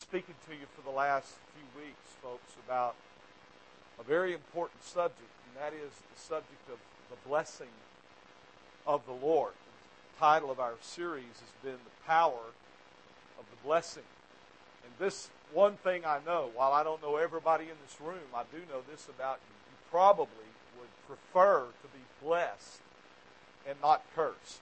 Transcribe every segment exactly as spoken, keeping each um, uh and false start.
speaking to you for the last few weeks, folks, about a very important subject, and that is the subject of the blessing of the Lord. The title of our series has been The Power of the Blessing. And this one thing I know, while I don't know everybody in this room, I do know this about you. You probably would prefer to be blessed and not cursed.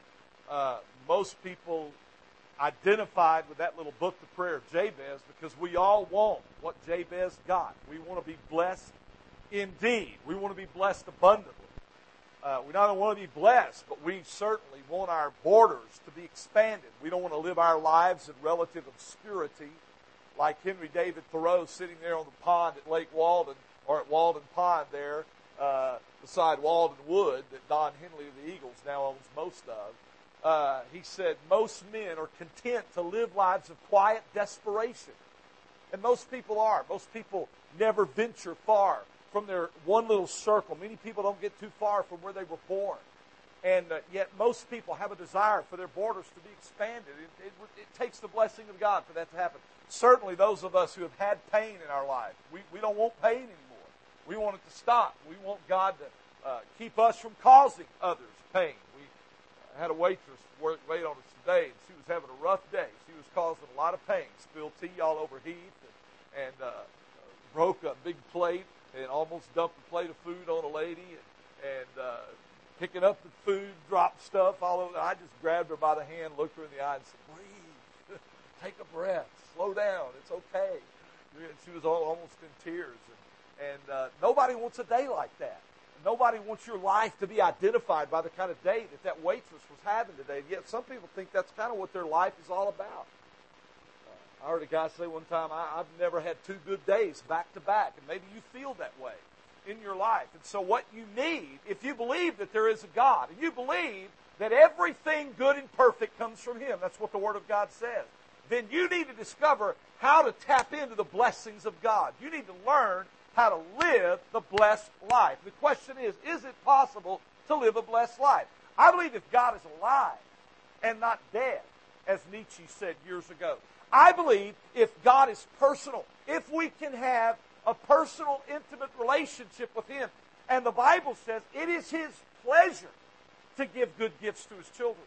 Uh, most people identified with that little book, The Prayer of Jabez, because we all want what Jabez got. We want to be blessed indeed. We want to be blessed abundantly. Uh, we not only want to be blessed, but we certainly want our borders to be expanded. We don't want to live our lives in relative obscurity like Henry David Thoreau sitting there on the pond at Lake Walden, or at Walden Pond there, uh, beside Walden Wood that Don Henley of the Eagles now owns most of. Uh, he said, most men are content to live lives of quiet desperation. And most people are. Most people never venture far from their one little circle. Many people don't get too far from where they were born. And uh, yet most people have a desire for their borders to be expanded. It, it, it takes the blessing of God for that to happen. Certainly those of us who have had pain in our life, we, we don't want pain anymore. We want it to stop. We want God to uh, keep us from causing others pain. I had a waitress work, wait on us today, and she was having a rough day. She was causing a lot of pain. Spilled tea all over Heath, and, and uh, broke a big plate, and almost dumped a plate of food on a lady, and, and uh, picking up the food, dropped stuff all over. I just grabbed her by the hand, looked her in the eye, and said, breathe, take a breath, slow down, it's okay. And she was all, almost in tears, and, and uh, nobody wants a day like that. Nobody wants your life to be identified by the kind of day that that waitress was having today. Yet some people think that's kind of what their life is all about. Uh, I heard a guy say one time, I, I've never had two good days back to back. And maybe you feel that way in your life. And so what you need, if you believe that there is a God, and you believe that everything good and perfect comes from Him, that's what the Word of God says, then you need to discover how to tap into the blessings of God. You need to learn how to live the blessed life. The question is, is it possible to live a blessed life? I believe if God is alive and not dead, as Nietzsche said years ago. I believe if God is personal, if we can have a personal, intimate relationship with Him, and the Bible says it is His pleasure to give good gifts to His children.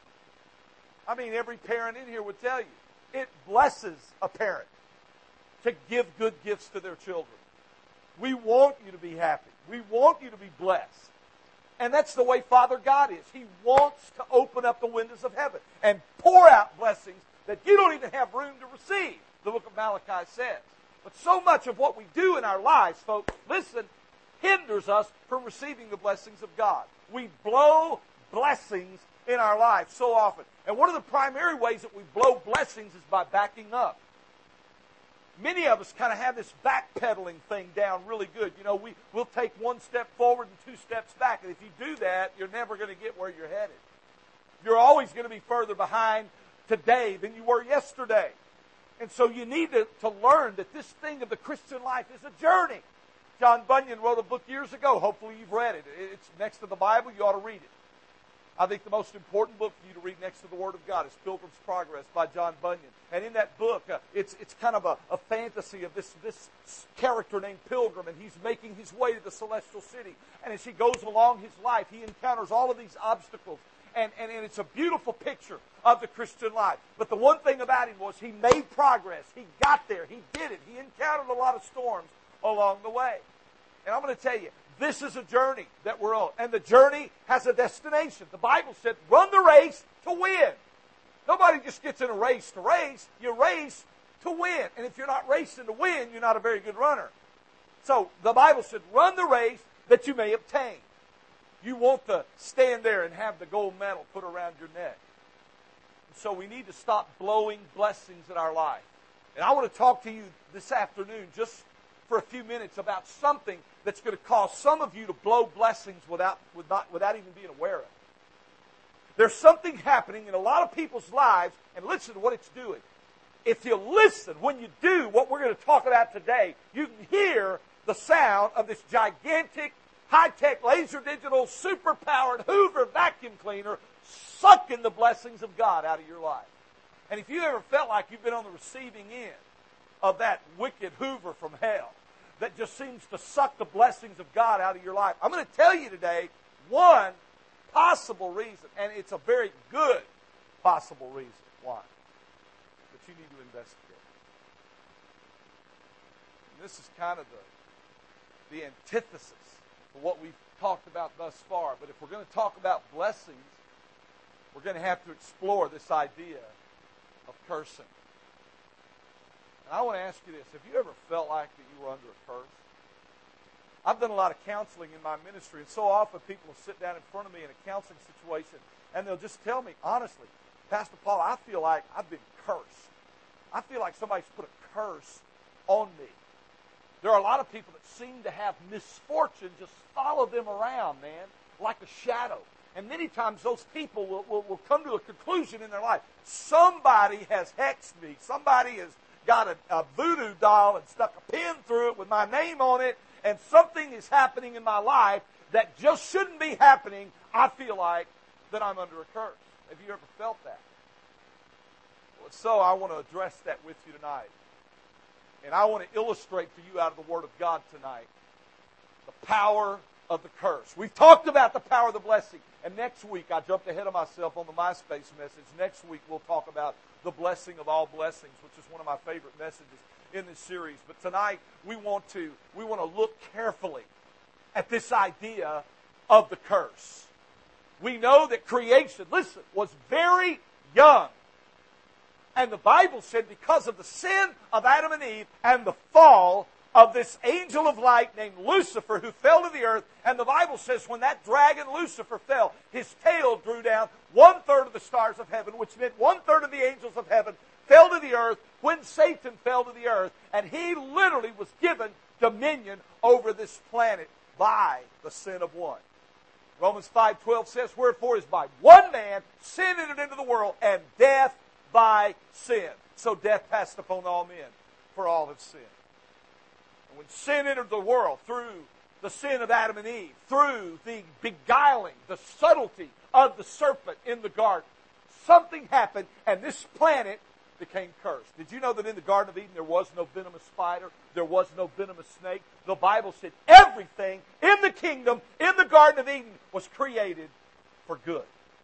I mean, every parent in here would tell you, it blesses a parent to give good gifts to their children. We want you to be happy. We want you to be blessed. And that's the way Father God is. He wants to open up the windows of heaven and pour out blessings that you don't even have room to receive, the book of Malachi says. But so much of what we do in our lives, folks, listen, hinders us from receiving the blessings of God. We blow blessings in our lives so often. And one of the primary ways that we blow blessings is by backing up. Many of us kind of have this backpedaling thing down really good. You know, we, we'll take one step forward and two steps back. And if you do that, you're never going to get where you're headed. You're always going to be further behind today than you were yesterday. And so you need to, to learn that this thing of the Christian life is a journey. John Bunyan wrote a book years ago. Hopefully you've read it. It's next to the Bible. You ought to read it. I think the most important book for you to read next to the Word of God is Pilgrim's Progress by John Bunyan. And in that book, uh, it's it's kind of a, a fantasy of this, this character named Pilgrim, and he's making his way to the celestial city. And as he goes along his life, he encounters all of these obstacles. And, and, and it's a beautiful picture of the Christian life. But the one thing about him was he made progress. He got there. He did it. He encountered a lot of storms along the way. And I'm going to tell you, this is a journey that we're on. And the journey has a destination. The Bible said, run the race to win. Nobody just gets in a race to race. You race to win. And if you're not racing to win, you're not a very good runner. So the Bible said, run the race that you may obtain. You want to stand there and have the gold medal put around your neck. So we need to stop blowing blessings in our life. And I want to talk to you this afternoon just for a few minutes about something that's going to cause some of you to blow blessings without, without, without even being aware of it. There's something happening in a lot of people's lives, and listen to what it's doing. If you listen, when you do what we're going to talk about today, you can hear the sound of this gigantic, high-tech, laser-digital, super-powered Hoover vacuum cleaner sucking the blessings of God out of your life. And if you ever felt like you've been on the receiving end of that wicked Hoover from hell that just seems to suck the blessings of God out of your life, I'm going to tell you today one possible reason, and it's a very good possible reason why, that you need to investigate. And this is kind of the, the antithesis for what we've talked about thus far. But if we're going to talk about blessings, we're going to have to explore this idea of cursing. And I want to ask you this. Have you ever felt like that you were under a curse? I've done a lot of counseling in my ministry, and so often people will sit down in front of me in a counseling situation, and they'll just tell me, honestly, Pastor Paul, I feel like I've been cursed. I feel like somebody's put a curse on me. There are a lot of people that seem to have misfortune just follow them around, man, like a shadow. And many times those people will, will, will come to a conclusion in their life. Somebody has hexed me. Somebody has got a, a voodoo doll and stuck a pin through it with my name on it, and something is happening in my life that just shouldn't be happening. I feel like that I'm under a curse. Have you ever felt that? Well, so I want to address that with you tonight. And I want to illustrate for you out of the Word of God tonight the power of the curse. We've talked about the power of the blessing. And next week, I jumped ahead of myself on the MySpace message. Next week, we'll talk about the blessing of all blessings, which is one of my favorite messages in this series. But tonight, we want to, we want to look carefully at this idea of the curse. We know that creation, listen, was very young. And the Bible said because of the sin of Adam and Eve and the fall of this angel of light named Lucifer who fell to the earth, and the Bible says when that dragon Lucifer fell, his tail drew down one-third of the stars of heaven, which meant one-third of the angels of heaven fell to the earth when Satan fell to the earth, and he literally was given dominion over this planet by the sin of one. Romans five twelve says, wherefore is by one man sin entered into the world, and death by sin. So death passed upon all men, for all have sinned. And when sin entered the world through the sin of Adam and Eve, through the beguiling, the subtlety of the serpent in the garden, something happened, and this planet became cursed. Did you know that in the Garden of Eden there was no venomous spider? There was no venomous snake? The Bible said everything in the kingdom, in the Garden of Eden, was created for good.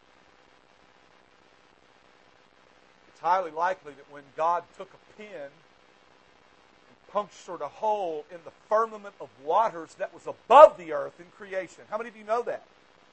It's highly likely that when God took a pin and punctured a hole in the firmament of waters that was above the earth in creation. How many of you know that?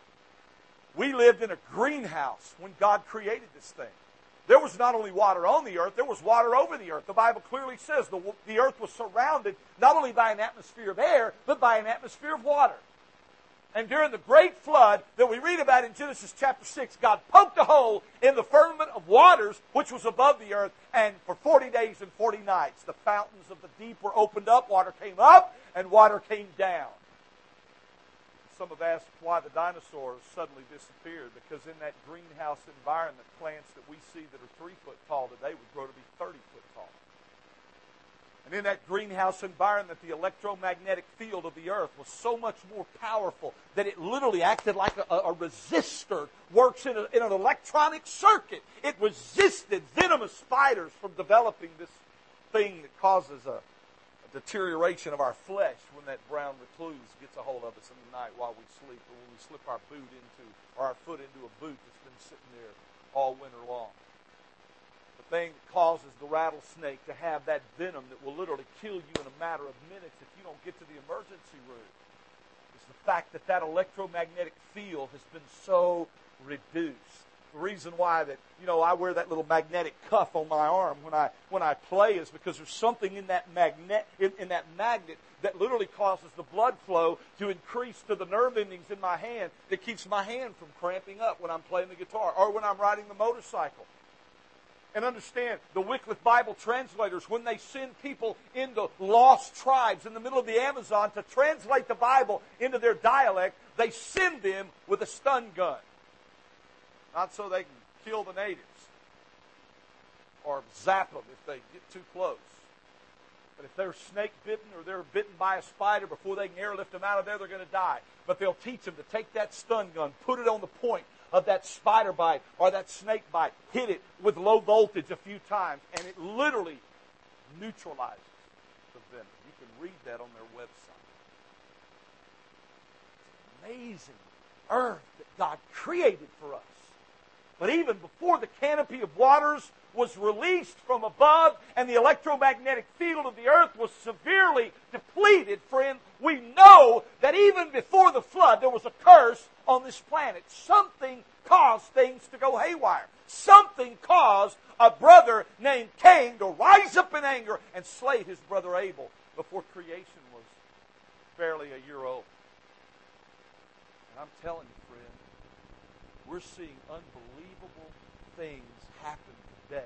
We lived in a greenhouse when God created this thing. There was not only water on the earth, there was water over the earth. The Bible clearly says the, the earth was surrounded not only by an atmosphere of air, but by an atmosphere of water. And during the great flood that we read about in Genesis chapter six, God poked a hole in the firmament of waters which was above the earth, and for forty days and forty nights the fountains of the deep were opened up, water came up, and water came down. Some have asked why the dinosaurs suddenly disappeared, because in that greenhouse environment, plants that we see that are three foot tall today would grow to be thirty foot tall. And in that greenhouse environment, the electromagnetic field of the earth was so much more powerful that it literally acted like a, a resistor, works in, a, in an electronic circuit. It resisted venomous spiders from developing this thing that causes a deterioration of our flesh when that brown recluse gets a hold of us in the night while we sleep, or when we slip our boot into, or our foot into a boot that's been sitting there all winter long. The thing that causes the rattlesnake to have that venom that will literally kill you in a matter of minutes if you don't get to the emergency room is the fact that that electromagnetic field has been so reduced. The reason why that, you know, I wear that little magnetic cuff on my arm when I when I play is because there's something in that magnet in, in that magnet that literally causes the blood flow to increase to the nerve endings in my hand that keeps my hand from cramping up when I'm playing the guitar or when I'm riding the motorcycle. And understand, the Wycliffe Bible translators, when they send people into lost tribes in the middle of the Amazon to translate the Bible into their dialect, they send them with a stun gun. Not so they can kill the natives or zap them if they get too close. But if they're snake bitten or they're bitten by a spider, before they can airlift them out of there, they're going to die. But they'll teach them to take that stun gun, put it on the point of that spider bite or that snake bite. Hit it with low voltage a few times, and it literally neutralizes the venom. You can read that on their website. It's amazing earth that God created for us. But even before the canopy of waters was released from above and the electromagnetic field of the earth was severely depleted, friend, we know that even before the flood there was a curse on this planet. Something caused things to go haywire. Something caused a brother named Cain to rise up in anger and slay his brother Abel before creation was barely a year old. And I'm telling you, friend, we're seeing unbelievable things happen today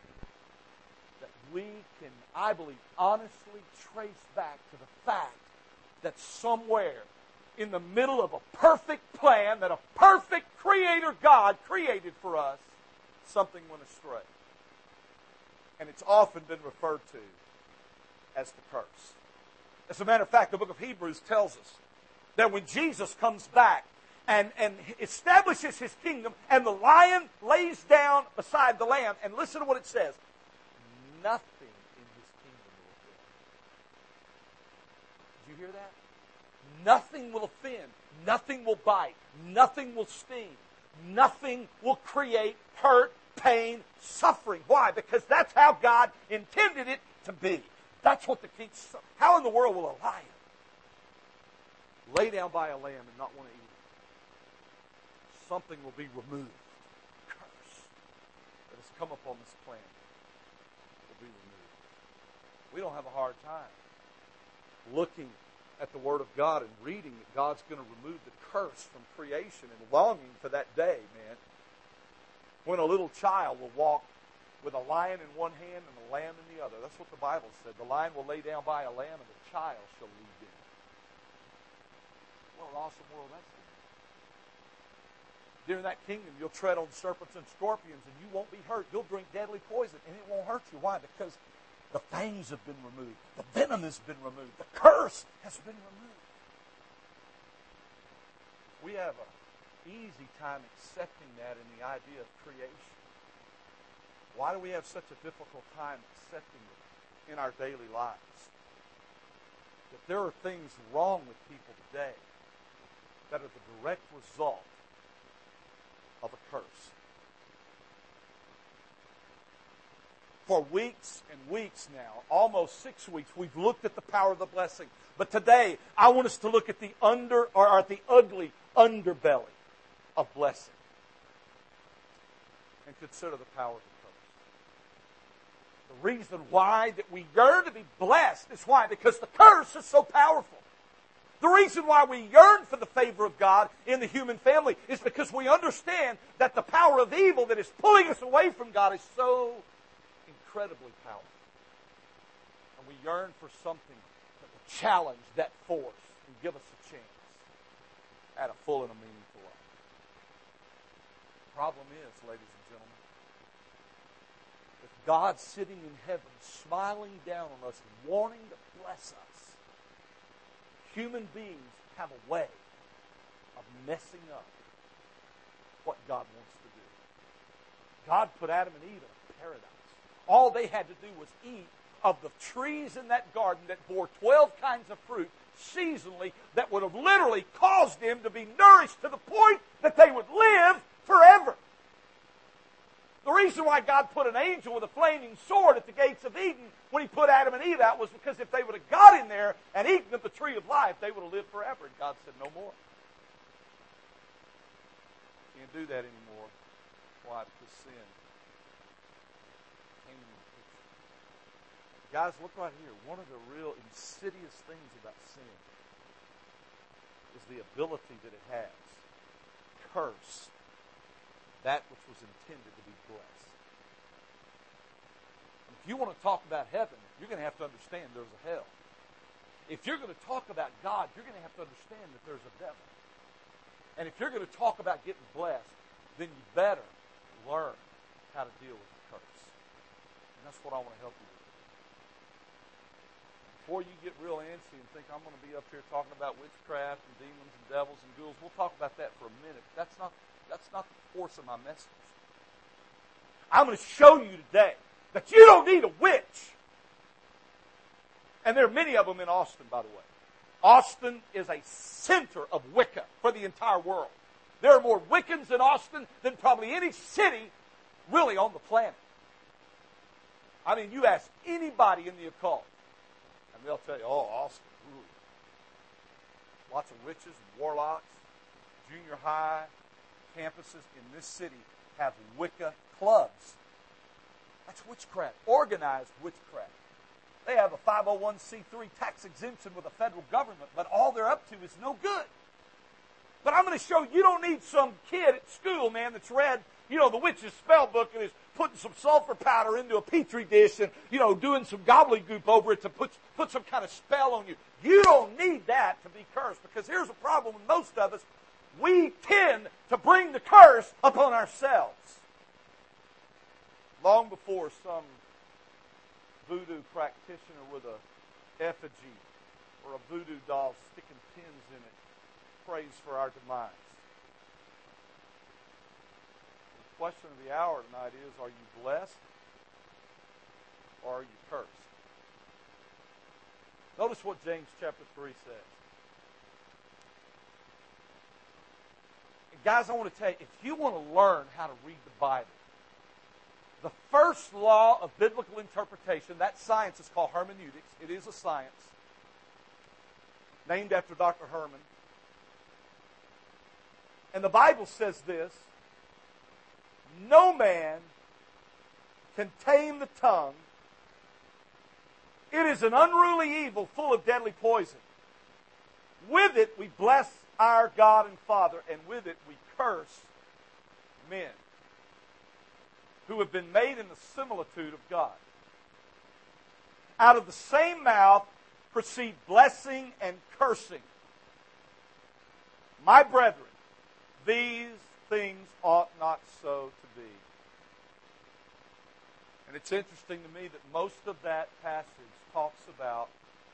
that we can, I believe, honestly trace back to the fact that somewhere in the middle of a perfect plan that a perfect Creator God created for us, something went astray. And it's often been referred to as the curse. As a matter of fact, the book of Hebrews tells us that when Jesus comes back and, and establishes His kingdom, and the lion lays down beside the lamb, and listen to what it says, nothing in His kingdom will offend. Did you hear that? Nothing will offend. Nothing will bite. Nothing will sting. Nothing will create hurt, pain, suffering. Why? Because that's how God intended it to be. That's what the king... How in the world will a lion lay down by a lamb and not want to eat it? Something will be removed. A curse that has come upon this planet will be removed. We don't have a hard time looking at the Word of God and reading that God's going to remove the curse from creation and longing for that day, man, when a little child will walk with a lion in one hand and a lamb in the other. That's what the Bible said. The lion will lay down by a lamb and the child shall lead him. What an awesome world that's in. During that kingdom, you'll tread on serpents and scorpions and you won't be hurt. You'll drink deadly poison and it won't hurt you. Why? Because the fangs have been removed. The venom has been removed. The curse has been removed. We have an easy time accepting that in the idea of creation. Why do we have such a difficult time accepting it in our daily lives? That there are things wrong with people today that are the direct result of a curse. For weeks and weeks now, almost six weeks, we've looked at the power of the blessing. But today, I want us to look at the under or at the ugly underbelly of blessing and consider the power of the curse. The reason why that we yearn to be blessed is why? Because the curse is so powerful. The reason why we yearn for the favor of God in the human family is because we understand that the power of evil that is pulling us away from God is so incredibly powerful. And we yearn for something that will challenge that force and give us a chance at a full and a meaningful life. The problem is, ladies and gentlemen, that God sitting in heaven, smiling down on us, wanting to bless us, human beings have a way of messing up what God wants to do. God put Adam and Eve in a paradise. All they had to do was eat of the trees in that garden that bore twelve kinds of fruit seasonally that would have literally caused them to be nourished to the point that they would live forever. The reason why God put an angel with a flaming sword at the gates of Eden when He put Adam and Eve out was because if they would have got in there and eaten of the tree of life, they would have lived forever. And God said, no more. Can't do that anymore. Why? Because sin came into the picture. Guys, look right here. One of the real insidious things about sin is the ability that it has to curse that which was intended to be blessed. If you want to talk about heaven, you're going to have to understand there's a hell. If you're going to talk about God, you're going to have to understand that there's a devil. And if you're going to talk about getting blessed, then you better learn how to deal with the curse. And that's what I want to help you with. Before you get real antsy and think I'm going to be up here talking about witchcraft and demons and devils and ghouls, we'll talk about that for a minute. That's not That's not the force of my message. I'm going to show you today that you don't need a witch. And there are many of them in Austin, by the way. Austin is a center of Wicca for the entire world. There are more Wiccans in Austin than probably any city really on the planet. I mean, you ask anybody in the occult, and they'll tell you, oh, Austin, ooh. Lots of witches and warlocks. Junior high campuses in this city have Wicca clubs. That's witchcraft, organized witchcraft. They have a five oh one c three tax exemption with the federal government, but all they're up to is no good. But I'm going to show you, you don't need some kid at school, man, that's read, you know, the witch's spell book and is putting some sulfur powder into a petri dish and, you know, doing some gobbledygook over it to put, put some kind of spell on you. You don't need that to be cursed, because here's the problem with most of us. We tend to bring the curse upon ourselves. Long before some voodoo practitioner with a effigy or a voodoo doll sticking pins in it prays for our demise. The question of the hour tonight is, are you blessed or are you cursed? Notice what James chapter three says. And guys, I want to tell you, if you want to learn how to read the Bible, the first law of biblical interpretation, that science is called hermeneutics. It is a science named after Doctor Herman. And the Bible says this: no man can tame the tongue. It is an unruly evil full of deadly poison. With it we bless our God and Father, and with it we curse men who have been made in the similitude of God. Out of the same mouth proceed blessing and cursing. My brethren, these things ought not so to be. And it's interesting to me that most of that passage talks about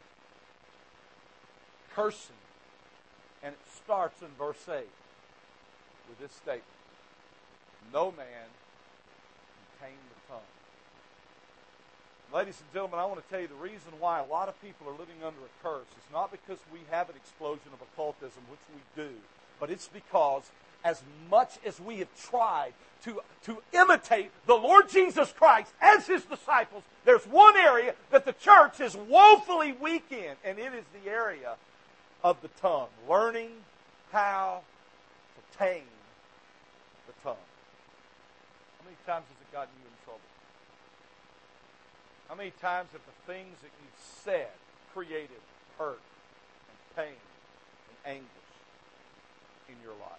cursing. And it starts in verse eight with this statement: no man can tame the tongue. Ladies and gentlemen, I want to tell you the reason why a lot of people are living under a curse is not because we have an explosion of occultism, which we do, but it's because as much as we have tried to, to imitate the Lord Jesus Christ as His disciples, there's one area that the church is woefully weak in, and it is the area of the tongue. Learning how to tame the tongue. How many times has it gotten you in trouble? How many times have the things that you've said created hurt and pain and anguish in your life?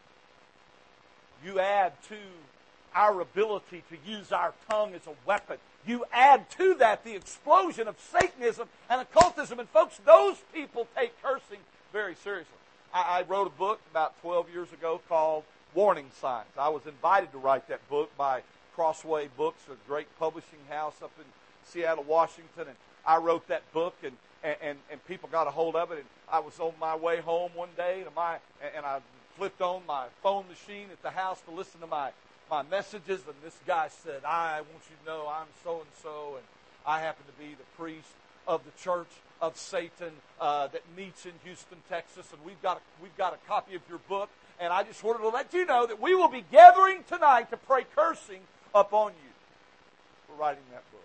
You add to our ability to use our tongue as a weapon. You add to that the explosion of Satanism and occultism. And folks, those people take cursing very seriously. I, I wrote a book about twelve years ago called Warning Signs. I was invited to write that book by Crossway Books, a great publishing house up in Seattle, Washington. And I wrote that book, and, and, and people got a hold of it. And I was on my way home one day, to my, and I flipped on my phone machine at the house to listen to my, my messages, and this guy said, I want you to know I'm so-and-so, and I happen to be the priest of the Church of Satan uh, that meets in Houston, Texas, and we've got, a, we've got a copy of your book, and I just wanted to let you know that we will be gathering tonight to pray cursing upon you for writing that book.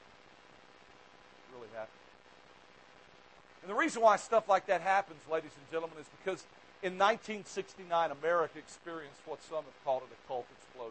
It really happened. And the reason why stuff like that happens, ladies and gentlemen, is because in nineteen sixty-nine, America experienced what some have called an occult explosion.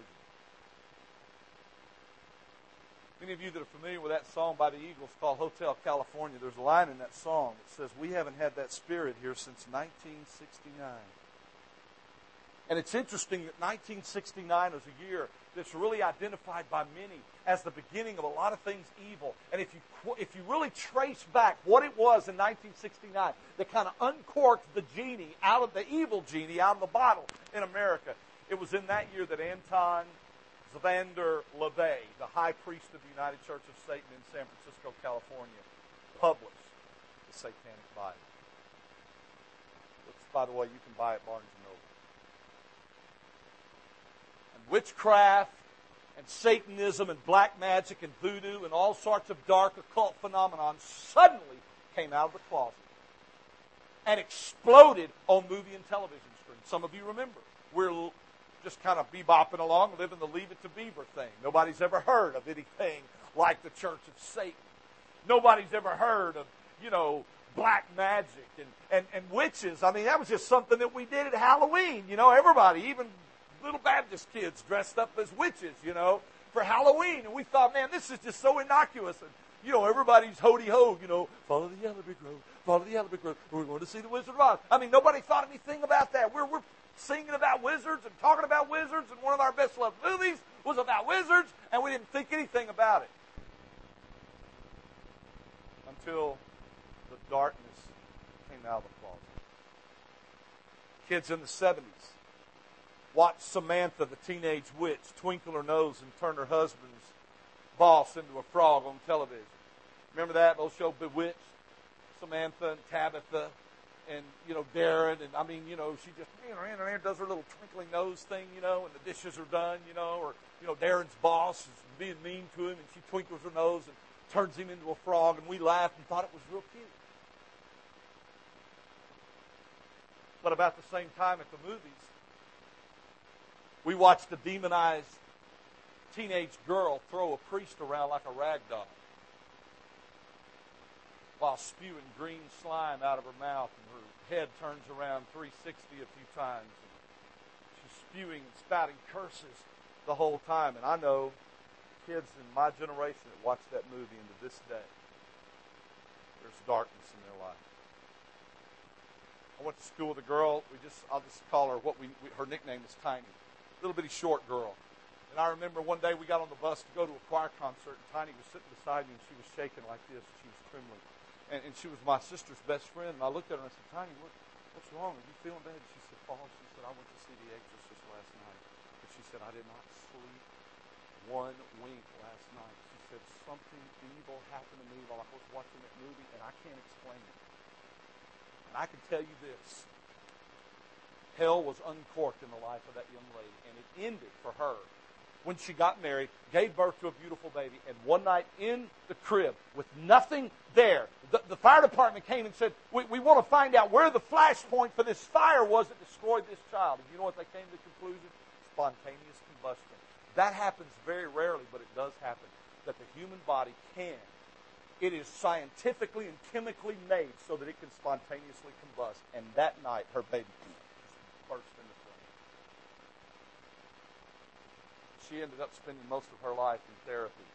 Many of you that are familiar with that song by the Eagles called Hotel California, there's a line in that song that says, we haven't had that spirit here since nineteen sixty-nine. And it's interesting that nineteen sixty-nine is a year that's really identified by many as the beginning of a lot of things evil. And if you if you really trace back what it was in nineteen sixty-nine that kind of uncorked the genie out of the evil genie out of the bottle in America, it was in that year that Anton Zvander LaVey, the high priest of the United Church of Satan in San Francisco, California, published the Satanic Bible. Which, by the way, you can buy at Barnes and Noble. witchcraft and Satanism and black magic and voodoo and all sorts of dark occult phenomenon suddenly came out of the closet and exploded on movie and television screens. Some of you remember. We're just kind of bebopping along, living the Leave It to Beaver thing. Nobody's ever heard of anything like the Church of Satan. Nobody's ever heard of, you know, black magic and, and, and witches. I mean, that was just something that we did at Halloween. You know, everybody, even little Baptist kids dressed up as witches, you know, for Halloween. And we thought, man, this is just so innocuous. And, you know, everybody's hoity-ho, you know, follow the yellow brick road, follow the yellow brick road. We're going to see the Wizard of Oz. I mean, nobody thought anything about that. We're, we're singing about wizards and talking about wizards, and one of our best-loved movies was about wizards, and we didn't think anything about it. Until the darkness came out of the closet. Kids in the seventies watched Samantha, the teenage witch, twinkle her nose and turn her husband's boss into a frog on television. Remember that old show, Bewitched? Samantha and Tabitha and, you know, Darren. And, I mean, you know, she just does her little twinkling nose thing, you know, and the dishes are done, you know. Or, you know, Darren's boss is being mean to him, and she twinkles her nose and turns him into a frog. And we laughed and thought it was real cute. But about the same time at the movies, we watched a demonized teenage girl throw a priest around like a rag doll while spewing green slime out of her mouth, and her head turns around three sixty a few times. And she's spewing and spouting curses the whole time. And I know kids in my generation that watch that movie, and to this day, there's darkness in their life. I went to school with a girl. We just, I'll just call her what we, we her nickname is Tiny. Little bitty short girl. And I remember one day we got on the bus to go to a choir concert, and Tiny was sitting beside me, and she was shaking like this, and she was trembling. And, and she was my sister's best friend, and I looked at her and I said, Tiny, what, what's wrong? Are you feeling bad? She said, Paul, she said, I went to see The Exorcist last night. But she said, I did not sleep one wink last night. She said, something evil happened to me while I was watching that movie, and I can't explain it. And I can tell you this. Hell was uncorked in the life of that young lady, and it ended for her when she got married, gave birth to a beautiful baby, and one night in the crib with nothing there, the, the fire department came and said, we, we want to find out where the flash point for this fire was that destroyed this child. And you know what they came to the conclusion? Spontaneous combustion. That happens very rarely, but it does happen, that the human body can. It is scientifically and chemically made so that it can spontaneously combust. And that night, her baby burst into flame. She ended up spending most of her life in therapy.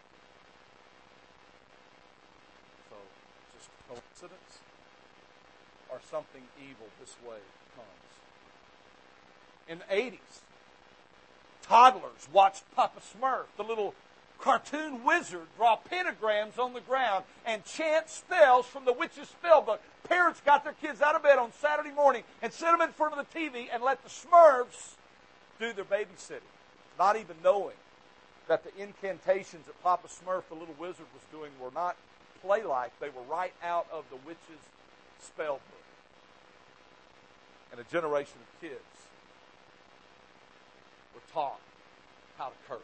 So, just coincidence or something evil this way comes. In the eighties, toddlers watched Papa Smurf, the little cartoon wizard, draw pentagrams on the ground and chant spells from the witch's spell book. Parents got their kids out of bed on Saturday morning and set them in front of the T V and let the Smurfs do their babysitting, not even knowing that the incantations that Papa Smurf, the little wizard, was doing were not play-like. They were right out of the witch's spell book. And a generation of kids were taught how to curse.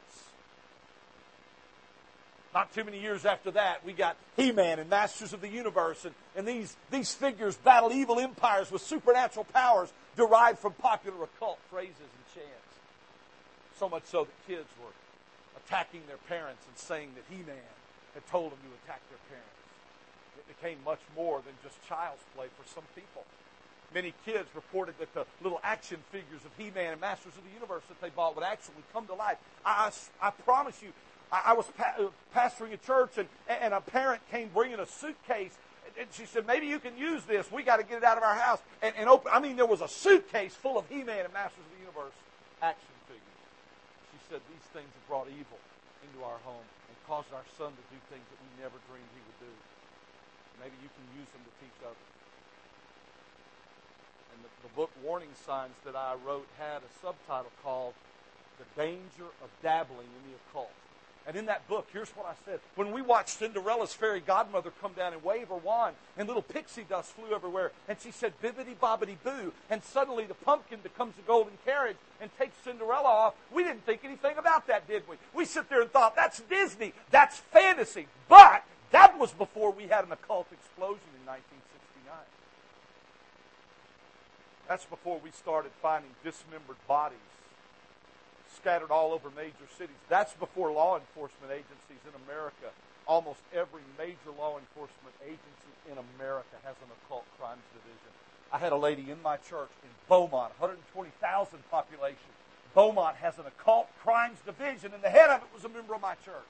Not too many years after that, we got He-Man and Masters of the Universe, and, and these, these figures battle evil empires with supernatural powers derived from popular occult phrases and chants. So much so that kids were attacking their parents and saying that He-Man had told them to attack their parents. It became much more than just child's play for some people. Many kids reported that the little action figures of He-Man and Masters of the Universe that they bought would actually come to life. I, I, I promise you, I, I was pa- pastoring a church, and, and a parent came bringing a suitcase, and she said, maybe you can use this. We got to get it out of our house. And, and open. I mean, there was a suitcase full of He-Man and Masters of the Universe action figures. She said, these things have brought evil into our home and caused our son to do things that we never dreamed he would do. Maybe you can use them to teach others. And the, the book Warning Signs that I wrote had a subtitle called The Danger of Dabbling in the Occult. And in that book, here's what I said. When we watched Cinderella's fairy godmother come down and wave her wand, and little pixie dust flew everywhere, and she said, bibbity bobbity boo, and suddenly the pumpkin becomes a golden carriage and takes Cinderella off, we didn't think anything about that, did we? We sit there and thought, that's Disney, that's fantasy. But that was before we had an occult explosion in nineteen sixty-nine. That's before we started finding dismembered bodies scattered all over major cities. That's before law enforcement agencies in America. Almost every major law enforcement agency in America has an occult crimes division. I had a lady in my church in Beaumont, one hundred twenty thousand population. Beaumont has an occult crimes division, and the head of it was a member of my church.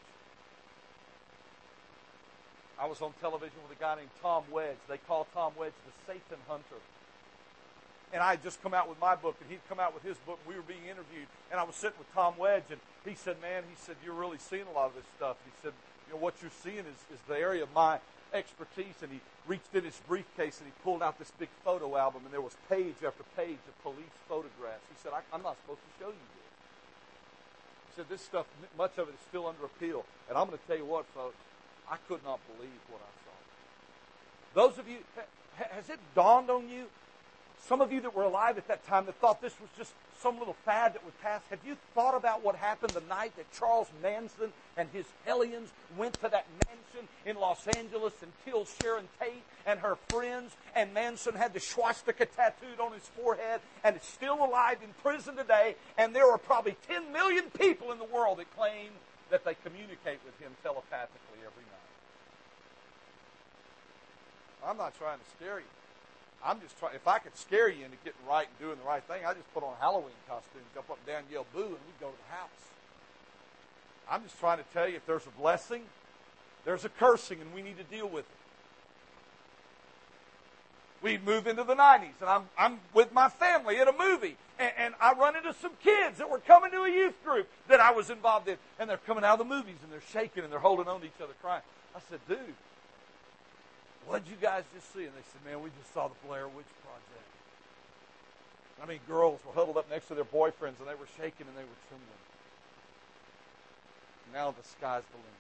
I was on television with a guy named Tom Wedge. They call Tom Wedge the Satan Hunter. And I had just come out with my book, and he'd come out with his book, and we were being interviewed. And I was sitting with Tom Wedge, and he said, man, he said, you're really seeing a lot of this stuff. He said, you know, what you're seeing is, is the area of my expertise. And he reached in his briefcase, and he pulled out this big photo album, and there was page after page of police photographs. He said, I, I'm not supposed to show you this. He said, this stuff, much of it is still under appeal. And I'm going to tell you what, folks, I could not believe what I saw. Those of you, has it dawned on you? Some of you that were alive at that time that thought this was just some little fad that would pass, have you thought about what happened the night that Charles Manson and his hellions went to that mansion in Los Angeles and killed Sharon Tate and her friends, and Manson had the swastika tattooed on his forehead and is still alive in prison today, and there are probably ten million people in the world that claim that they communicate with him telepathically every night. I'm not trying to scare you. I'm just trying, if I could scare you into getting right and doing the right thing, I'd just put on a Halloween costume, jump up and down, yell boo, and we'd go to the house. I'm just trying to tell you, if there's a blessing, there's a cursing, and we need to deal with it. We move into the nineties, and I'm I'm with my family at a movie, and, and I run into some kids that were coming to a youth group that I was involved in, and they're coming out of the movies, and they're shaking, and they're holding on to each other, crying. I said, dude, what did you guys just see? And they said, man, we just saw the Blair Witch Project. I mean, girls were huddled up next to their boyfriends, and they were shaking, and they were trembling. Now the sky's the limit.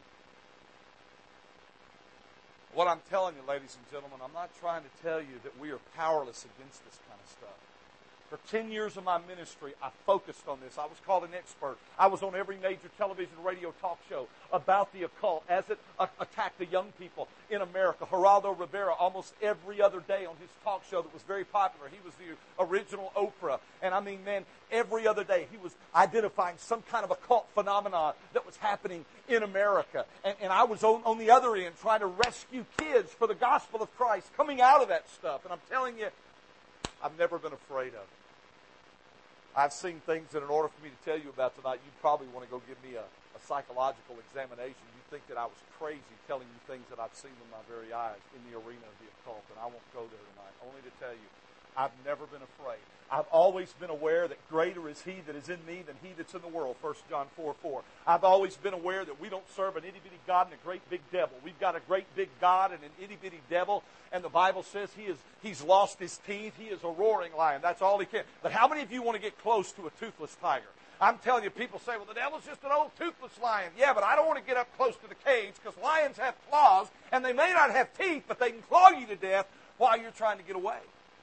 What I'm telling you, ladies and gentlemen, I'm not trying to tell you that we are powerless against this kind of stuff. For ten years of my ministry, I focused on this. I was called an expert. I was on every major television, radio, talk show about the occult as it uh, attacked the young people in America. Geraldo Rivera, almost every other day on his talk show that was very popular. He was the original Oprah. And I mean, man, every other day he was identifying some kind of occult phenomenon that was happening in America. And, and I was on, on the other end trying to rescue kids for the gospel of Christ coming out of that stuff. And I'm telling you, I've never been afraid of it. I've seen things that in order for me to tell you about tonight, you probably want to go give me a, a psychological examination. You think that I was crazy telling you things that I've seen with my very eyes in the arena of the occult, and I won't go there tonight. Only to tell you, I've never been afraid. I've always been aware that greater is He that is in me than he that's in the world, First John four four. I've always been aware that we don't serve an itty-bitty God and a great big devil. We've got a great big God and an itty-bitty devil, and the Bible says he is, he's lost his teeth. He is a roaring lion. That's all he can. But how many of you want to get close to a toothless tiger? I'm telling you, people say, well, the devil's just an old toothless lion. Yeah, but I don't want to get up close to the cage because lions have claws, and they may not have teeth, but they can claw you to death while you're trying to get away.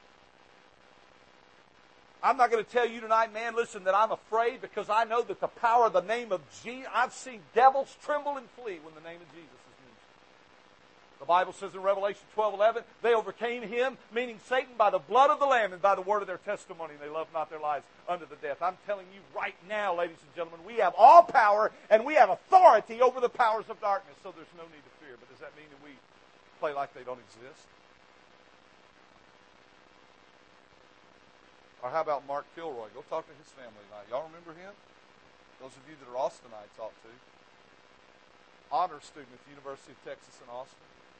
I'm not going to tell you tonight, man, listen, that I'm afraid because I know that the power of the name of Jesus, I've seen devils tremble and flee when the name of Jesus is mentioned. The Bible says in Revelation twelve eleven, they overcame him, meaning Satan, by the blood of the Lamb and by the word of their testimony. They loved not their lives unto the death. I'm telling you right now, ladies and gentlemen, we have all power and we have authority over the powers of darkness, so there's no need to fear. But does that mean that we play like they don't exist? Or how about Mark Kilroy? Go talk to his family tonight. Y'all remember him? Those of you that are Austinites ought to. Honor student at the University of Texas in Austin.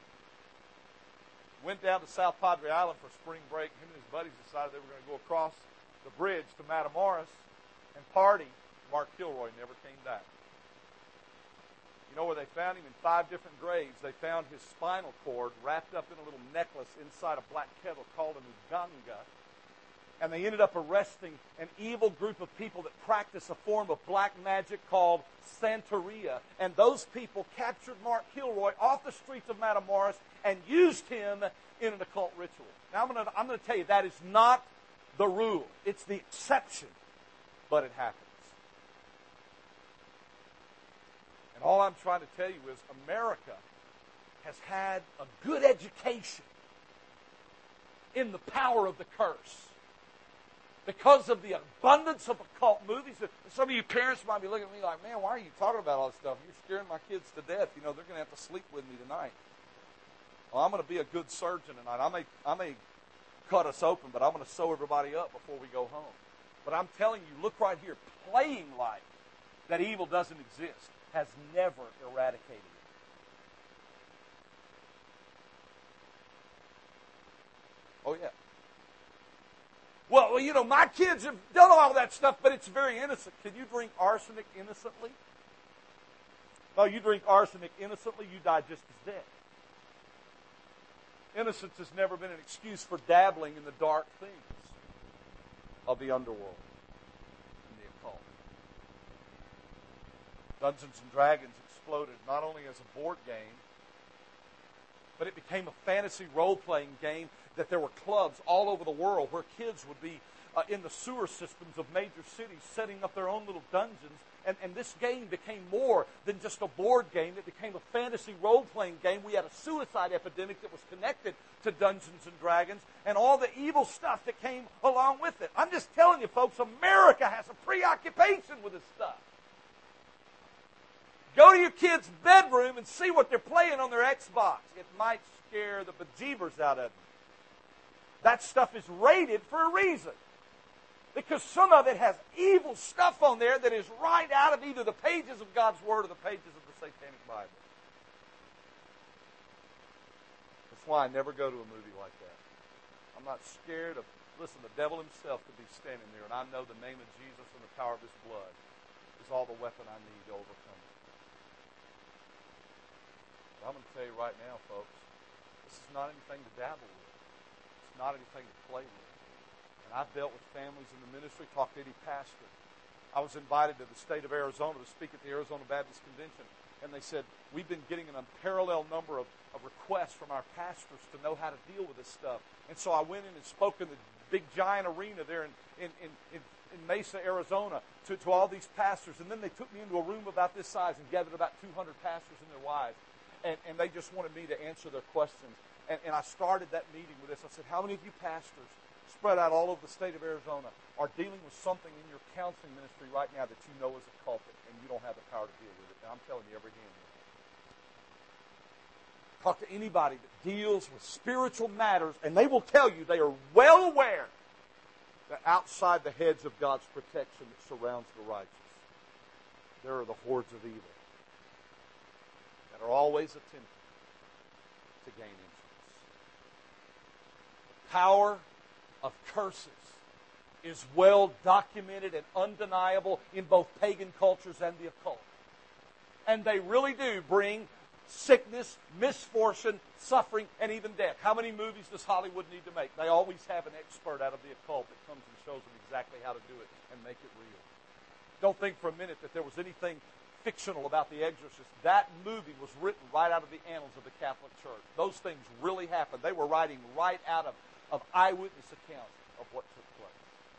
Went down to South Padre Island for spring break. Him and his buddies decided they were going to go across the bridge to Matamoros and party. Mark Kilroy never came back. You know where they found him? In five different graves. They found his spinal cord wrapped up in a little necklace inside a black kettle called an uganga. And they ended up arresting an evil group of people that practice a form of black magic called Santeria. And those people captured Mark Kilroy off the streets of Matamoros and used him in an occult ritual. Now, I'm going to, I'm going to tell you, that is not the rule. It's the exception, but it happens. And all I'm trying to tell you is America has had a good education in the power of the curse. Because of the abundance of occult movies. Some of you parents might be looking at me like, man, why are you talking about all this stuff? You're scaring my kids to death. You know, they're going to have to sleep with me tonight. Well, I'm going to be a good surgeon tonight. I may, I may cut us open, but I'm going to sew everybody up before we go home. But I'm telling you, look right here. Playing like that evil doesn't exist has never eradicated it. Oh, yeah. Well, you know, my kids have done all that stuff, but it's very innocent. Can you drink arsenic innocently? No, you drink arsenic innocently, you die just as dead. Innocence has never been an excuse for dabbling in the dark things of the underworld and the occult. Dungeons and Dragons exploded not only as a board game, but it became a fantasy role-playing game that there were clubs all over the world where kids would be uh, in the sewer systems of major cities setting up their own little dungeons. And, and this game became more than just a board game. It became a fantasy role-playing game. We had a suicide epidemic that was connected to Dungeons and Dragons and all the evil stuff that came along with it. I'm just telling you, folks, America has a preoccupation with this stuff. Go to your kid's bedroom and see what they're playing on their Xbox. It might scare the bejeebers out of them. That stuff is rated for a reason. Because some of it has evil stuff on there that is right out of either the pages of God's Word or the pages of the Satanic Bible. That's why I never go to a movie like that. I'm not scared of, listen, the devil himself could be standing there, and I know the name of Jesus and the power of His blood is all the weapon I need to overcome it. But I'm going to tell you right now, folks, this is not anything to dabble with. It's not anything to play with. And I've dealt with families in the ministry, talked to any pastor. I was invited to the state of Arizona to speak at the Arizona Baptist Convention. And they said, we've been getting an unparalleled number of, of requests from our pastors to know how to deal with this stuff. And so I went in and spoke in the big giant arena there in, in, in, in, in Mesa, Arizona, to, to all these pastors. And then they took me into a room about this size and gathered about two hundred pastors and their wives. And, and they just wanted me to answer their questions. And, and I started that meeting with this. I said, how many of you pastors spread out all over the state of Arizona are dealing with something in your counseling ministry right now that you know is a culprit and you don't have the power to deal with it? And I'm telling you, every hand. Talk to anybody that deals with spiritual matters, and they will tell you they are well aware that outside the hedge of God's protection that surrounds the righteous, there are the hordes of evil that are always attempting to gain entrance. Power of curses is well documented and undeniable in both pagan cultures and the occult. And they really do bring sickness, misfortune, suffering, and even death. How many movies does Hollywood need to make? They always have an expert out of the occult that comes and shows them exactly how to do it and make it real. Don't think for a minute that there was anything fictional about The Exorcist. That movie was written right out of the annals of the Catholic Church. Those things really happened. They were writing right out of of eyewitness accounts of what took place.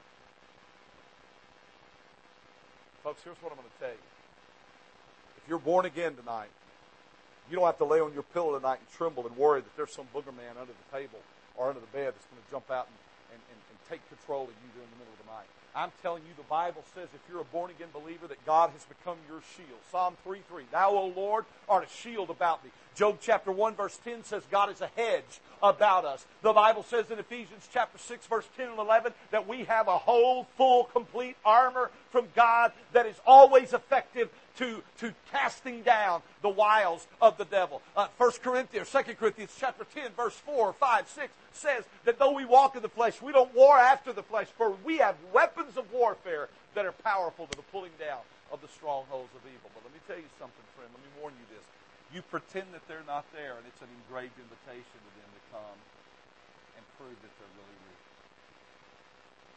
Folks, here's what I'm going to tell you. If you're born again tonight, you don't have to lay on your pillow tonight and tremble and worry that there's some booger man under the table or under the bed that's going to jump out and, and, and, and take control of you during the middle of the night. I'm telling you, the Bible says if you're a born-again believer that God has become your shield. Psalm three three, Thou, O Lord, art a shield about me. Job chapter one, verse ten says God is a hedge about us. The Bible says in Ephesians chapter six, verse ten and eleven, that we have a whole, full, complete armor from God that is always effective to, to casting down the wiles of the devil. Uh, First Corinthians, Second Corinthians chapter ten, verse four, five, six says that though we walk in the flesh, we don't war after the flesh, for we have weapons of warfare that are powerful to the pulling down of the strongholds of evil. But let me tell you something, friend. Let me warn you this. You pretend that they're not there, and it's an engraved invitation to them to come and prove that they're really real.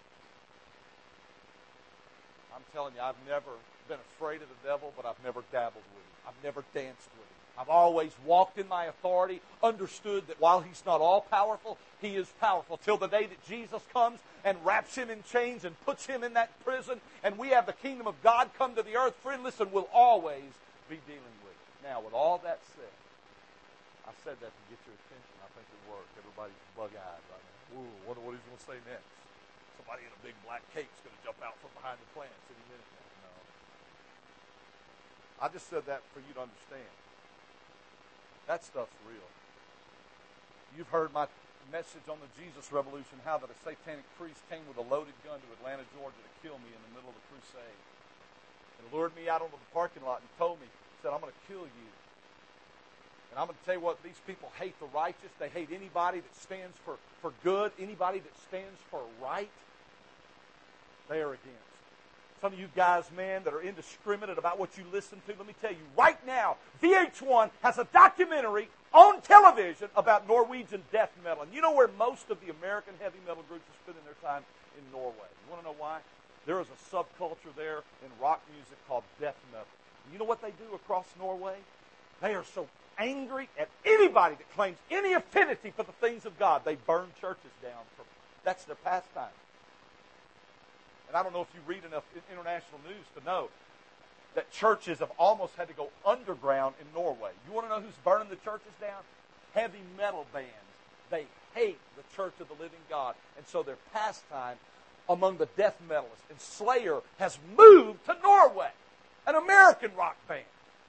I'm telling you, I've never been afraid of the devil, but I've never dabbled with him. I've never danced with him. I've always walked in my authority, understood that while he's not all-powerful, he is powerful. Till the day that Jesus comes and wraps him in chains and puts him in that prison, and we have the kingdom of God come to the earth, friend, listen, we'll always be dealing with it. Now, with all that said, I said that to get your attention. I think it worked. Everybody's bug-eyed right now. Ooh, wonder what he's going to say next. Somebody in a big black cape's going to jump out from behind the plants any minute now. No. I just said that for you to understand. That stuff's real. You've heard my message on the Jesus Revolution, how that a satanic priest came with a loaded gun to Atlanta, Georgia to kill me in the middle of the crusade. And lured me out onto the parking lot and told me, said, I'm going to kill you. And I'm going to tell you what, these people hate the righteous. They hate anybody that stands for, for good, anybody that stands for right. They are against. Some of you guys, man, that are indiscriminate about what you listen to, let me tell you, right now, V H one has a documentary on television about Norwegian death metal. And you know where most of the American heavy metal groups are spending their time? In Norway. You want to know why? There is a subculture there in rock music called death metal. And you know what they do across Norway? They are so angry at anybody that claims any affinity for the things of God. They burn churches down. For, that's their pastime. And I don't know if you read enough international news to know that churches have almost had to go underground in Norway. You want to know who's burning the churches down? Heavy metal bands. They hate the Church of the Living God. And so their pastime among the death metalists. And Slayer has moved to Norway, an American rock band.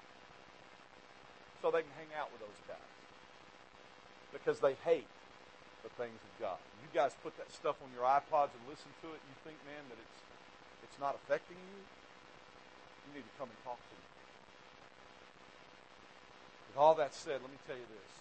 So they can hang out with those guys. Because they hate the things of God. You guys put that stuff on your iPods and listen to it, and you think, man, that it's it's not affecting you, you need to come and talk to me. With all that said, let me tell you this.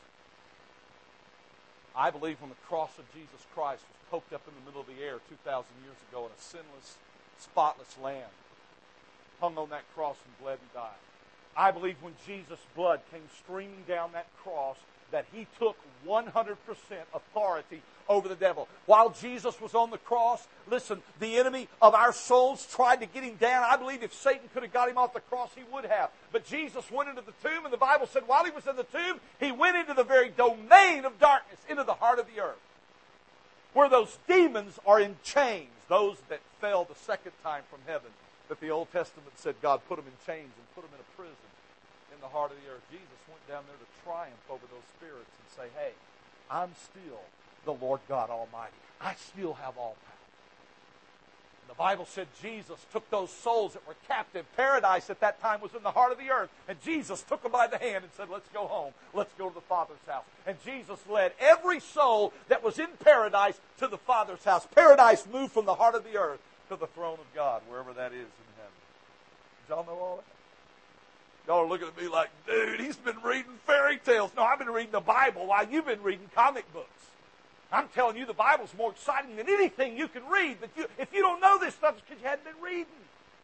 I believe when the cross of Jesus Christ was poked up in the middle of the air two thousand years ago and a sinless, spotless lamb hung on that cross and bled and died. I believe when Jesus' blood came streaming down that cross, that he took one hundred percent authority over the devil. While Jesus was on the cross, listen, the enemy of our souls tried to get him down. I believe if Satan could have got him off the cross, he would have. But Jesus went into the tomb, and the Bible said while he was in the tomb, he went into the very domain of darkness, into the heart of the earth, where those demons are in chains, those that fell the second time from heaven, that the Old Testament said God put them in chains and put them in a prison in the heart of the earth. Jesus went down there to triumph over those spirits and say, hey, I'm still the Lord God Almighty. I still have all power. And the Bible said Jesus took those souls that were captive. Paradise at that time was in the heart of the earth. And Jesus took them by the hand and said, let's go home. Let's go to the Father's house. And Jesus led every soul that was in paradise to the Father's house. Paradise moved from the heart of the earth to the throne of God, wherever that is in heaven. Did y'all know all that? Y'all are looking at me like, dude, he's been reading fairy tales. No, I've been reading the Bible while you've been reading comic books. I'm telling you, the Bible's more exciting than anything you can read. But you, if you don't know this stuff, it's because you hadn't been reading.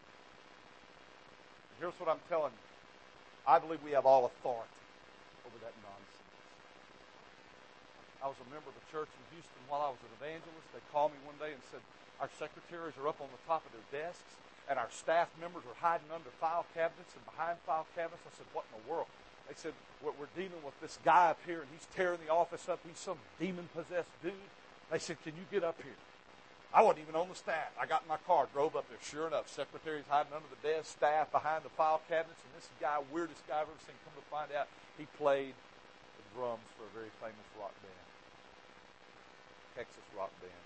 Here's what I'm telling you. I believe we have all authority over that nonsense. I was a member of a church in Houston while I was an evangelist. They called me one day and said, our secretaries are up on the top of their desks, and our staff members are hiding under file cabinets and behind file cabinets. I said, what in the world? They said, we're, we're dealing with this guy up here, and he's tearing the office up. He's some demon-possessed dude. They said, can you get up here? I wasn't even on the staff. I got in my car, drove up there. Sure enough, secretaries hiding under the desk, staff behind the file cabinets, and this guy, weirdest guy I've ever seen, come to find out, he played the drums for a very famous rock band, Texas rock band.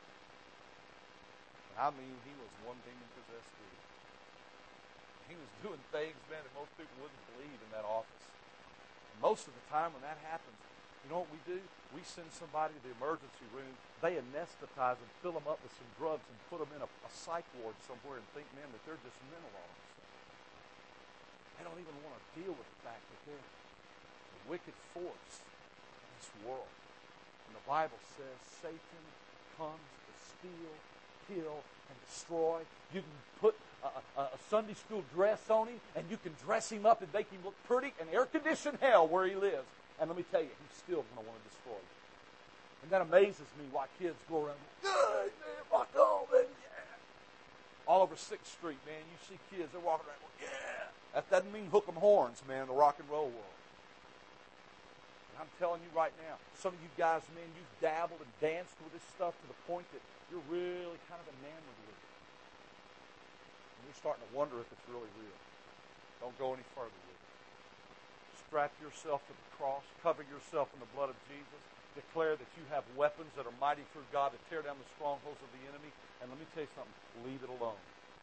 I mean, he was one demon-possessed dude. He was doing things, man, that most people wouldn't believe in that office. And most of the time when that happens, you know what we do? We send somebody to the emergency room. They anesthetize and fill them up with some drugs and put them in a, a psych ward somewhere and think, man, that they're just mental all of a sudden. They don't even want to deal with the fact that they're a wicked force in this world. And the Bible says Satan comes to steal, kill, and destroy. You can put a, a, a Sunday school dress on him, and you can dress him up and make him look pretty and air-conditioned hell where he lives. And let me tell you, he's still going to want to destroy you. And that amazes me why kids go around, good, man, rock on, baby, yeah. all over sixth Street, man, you see kids, they're walking around, yeah. That doesn't mean hook 'em horns, man, in the rock and roll world. And I'm telling you right now, some of you guys, man, you've dabbled and danced with this stuff to the point that you're really kind of enamored with it. And you're starting to wonder if it's really real. Don't go any further with it. Strap yourself to the cross. Cover yourself in the blood of Jesus. Declare that you have weapons that are mighty through God to tear down the strongholds of the enemy. And let me tell you something. Leave it alone.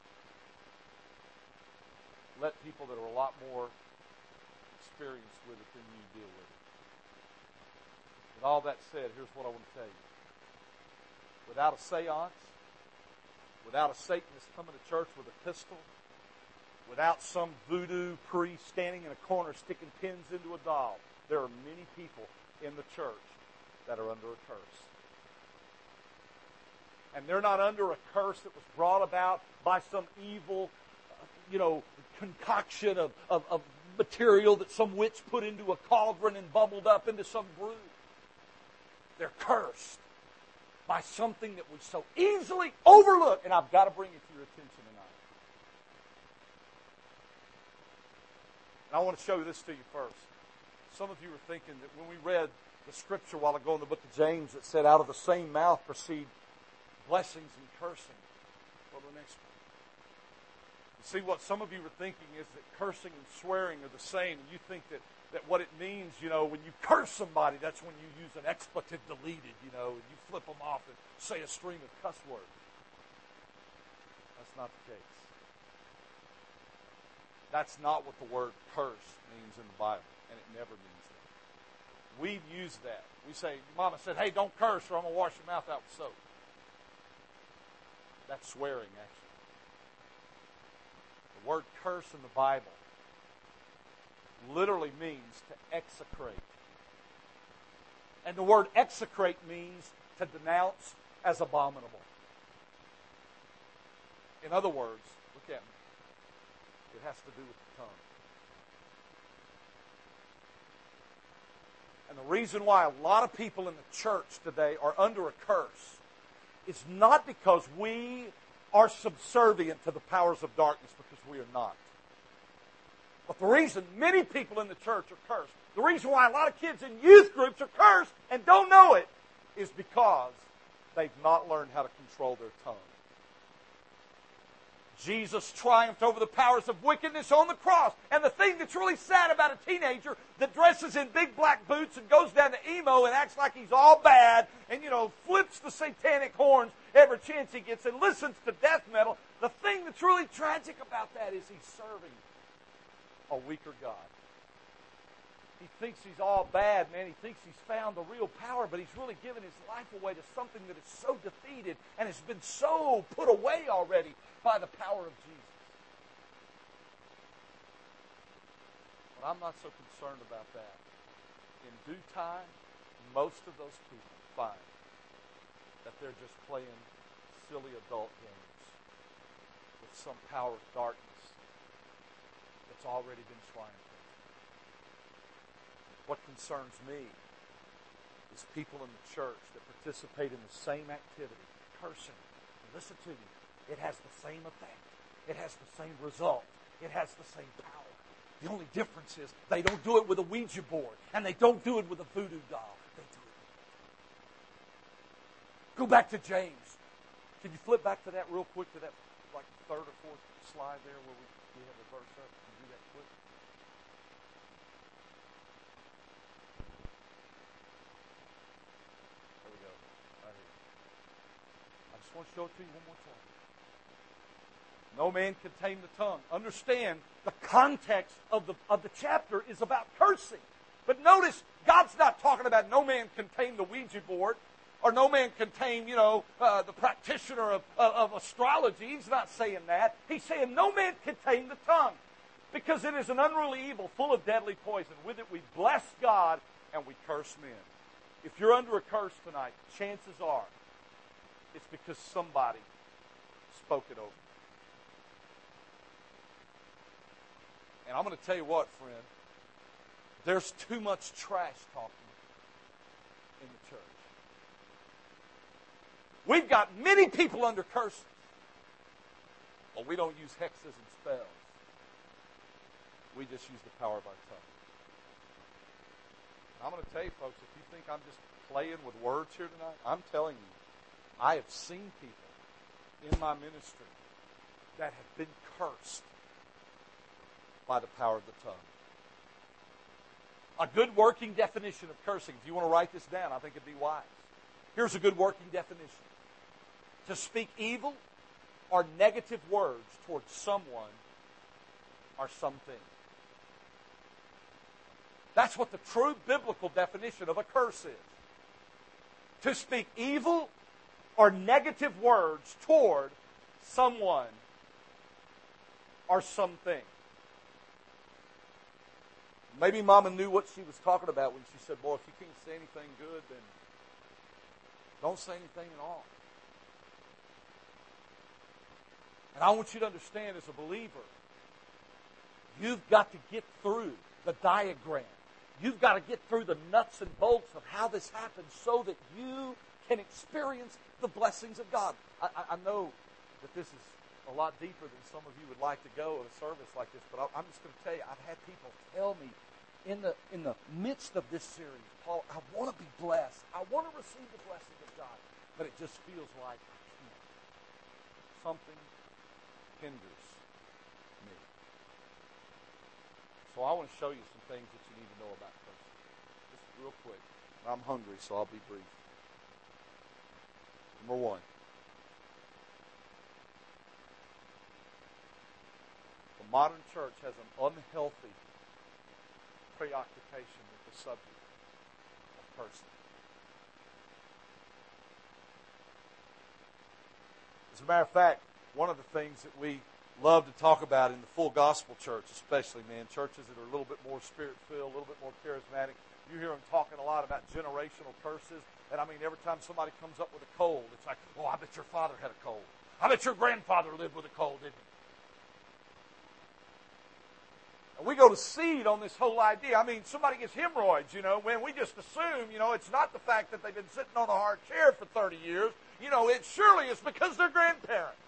Let people that are a lot more experienced with it than you deal with it. With all that said, here's what I want to tell you. Without a seance, without a Satanist coming to church with a pistol, without some voodoo priest standing in a corner sticking pins into a doll, there are many people in the church that are under a curse. And they're not under a curse that was brought about by some evil, you know, concoction of, of, of material that some witch put into a cauldron and bubbled up into some brew. They're cursed by something that we so easily overlook. And I've got to bring it to your attention tonight. And I want to show you this to you first. Some of you are thinking that when we read the scripture a while ago in the book of James that said, out of the same mouth proceed blessings and cursing. Well, the next one. You see, what some of you are thinking is that cursing and swearing are the same. And you think that, that what it means, you know, when you curse somebody, that's when you use an expletive deleted, you know, and you flip them off and say a string of cuss words. That's not the case. That's not what the word curse means in the Bible, and it never means that. We've used that. We say, Mama said, hey, don't curse or I'm going to wash your mouth out with soap. That's swearing, actually. The word curse in the Bible literally means to execrate. And the word execrate means to denounce as abominable. In other words, look at me. It has to do with the tongue. And the reason why a lot of people in the church today are under a curse is not because we are subservient to the powers of darkness, because we are not. But the reason many people in the church are cursed, the reason why a lot of kids in youth groups are cursed and don't know it, is because they've not learned how to control their tongue. Jesus triumphed over the powers of wickedness on the cross. And the thing that's really sad about a teenager that dresses in big black boots and goes down to emo and acts like he's all bad and, you know, flips the satanic horns every chance he gets and listens to death metal, the thing that's really tragic about that is he's serving a weaker God. He thinks he's all bad, man. He thinks he's found the real power, but he's really given his life away to something that is so defeated and has been so put away already by the power of Jesus. But I'm not so concerned about that. In due time, most of those people find that they're just playing silly adult games with some power of darkness that's already been triumphed. What concerns me is people in the church that participate in the same activity, cursing. Listen to me. It has the same effect. It has the same result. It has the same power. The only difference is they don't do it with a Ouija board, and they don't do it with a voodoo doll. They do it. Go back to James. Can you flip back to that real quick, to that like third or fourth slide there where we, we have the verse up? Can you do that quick? There we go. Right here. I just want to show it to you one more time. No man can tame the tongue. Understand, the context of the, of the chapter is about cursing. But notice, God's not talking about no man can tame the Ouija board, or no man can tame, you know, uh, the practitioner of, of, of astrology. He's not saying that. He's saying no man can tame the tongue, because it is an unruly evil full of deadly poison. With it we bless God and we curse men. If you're under a curse tonight, chances are it's because somebody spoke it over. And I'm going to tell you what, friend. There's too much trash talking in the church. We've got many people under curses. Well, we don't use hexes and spells. We just use the power of our tongue. And I'm going to tell you, folks, if you think I'm just playing with words here tonight, I'm telling you, I have seen people in my ministry that have been cursed by the power of the tongue. A good working definition of cursing, if you want to write this down, I think it'd be wise. Here's a good working definition. To speak evil or negative words towards someone or something. That's what the true biblical definition of a curse is. To speak evil or negative words toward someone or something. Maybe Mama knew what she was talking about when she said, boy, if you can't say anything good, then don't say anything at all. And I want you to understand, as a believer, you've got to get through the diagram. You've got to get through the nuts and bolts of how this happens so that you can experience the blessings of God. I, I, I know that this is a lot deeper than some of you would like to go at a service like this, but I, I'm just going to tell you, I've had people tell me in the in the midst of this series, Paul, I want to be blessed. I want to receive the blessing of God, but it just feels like I can't. Something hinders me. So I want to show you some things that you need to know about cursing. Just real quick. I'm hungry, so I'll be brief. Number one. The modern church has an unhealthy preoccupation with the subject of cursing. As a matter of fact, one of the things that we love to talk about in the full gospel church, especially, man, churches that are a little bit more spirit-filled, a little bit more charismatic, you hear them talking a lot about generational curses. And I mean, every time somebody comes up with a cold, it's like, oh, I bet your father had a cold. I bet your grandfather lived with a cold, didn't he? And we go to seed on this whole idea. I mean, somebody gets hemorrhoids, you know, when we just assume, you know, it's not the fact that they've been sitting on a hard chair for thirty years. You know, it surely is because they're grandparents.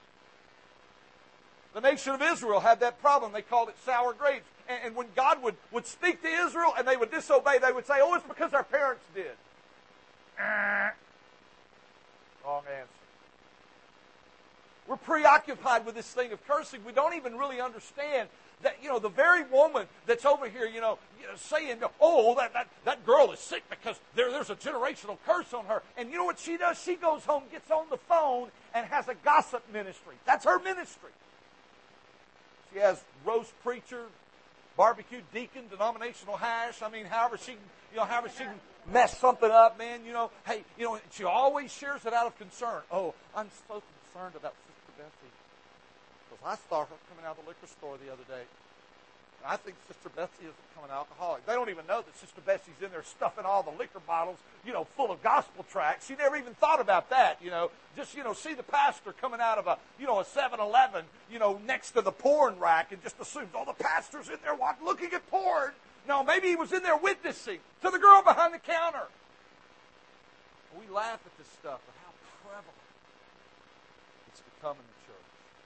The nation of Israel had that problem. They called it sour grapes. And, and when God would, would speak to Israel and they would disobey, they would say, oh, it's because our parents did. Uh, wrong answer. We're preoccupied with this thing of cursing. We don't even really understand that, you know, the very woman that's over here, you know, you know saying, oh, that, that, that girl is sick because there, there's a generational curse on her. And you know what she does? She goes home, gets on the phone, and has a gossip ministry. That's her ministry. She has roast preacher, barbecue deacon, denominational hash. I mean, however she, you know, however she can mess something up, man. You know, hey, you know, she always shares it out of concern. Oh, I'm so concerned about Sister Bessie because I saw her coming out of the liquor store the other day. And I think Sister Bessie is becoming an alcoholic. They don't even know that Sister Bessie's in there stuffing all the liquor bottles, you know, full of gospel tracts. She never even thought about that, you know. Just, you know, see the pastor coming out of a, you know, a seven eleven, you know, next to the porn rack and just assumes, oh, the pastor's in there looking at porn. No, maybe he was in there witnessing to the girl behind the counter. We laugh at this stuff, but how prevalent it's become in the church.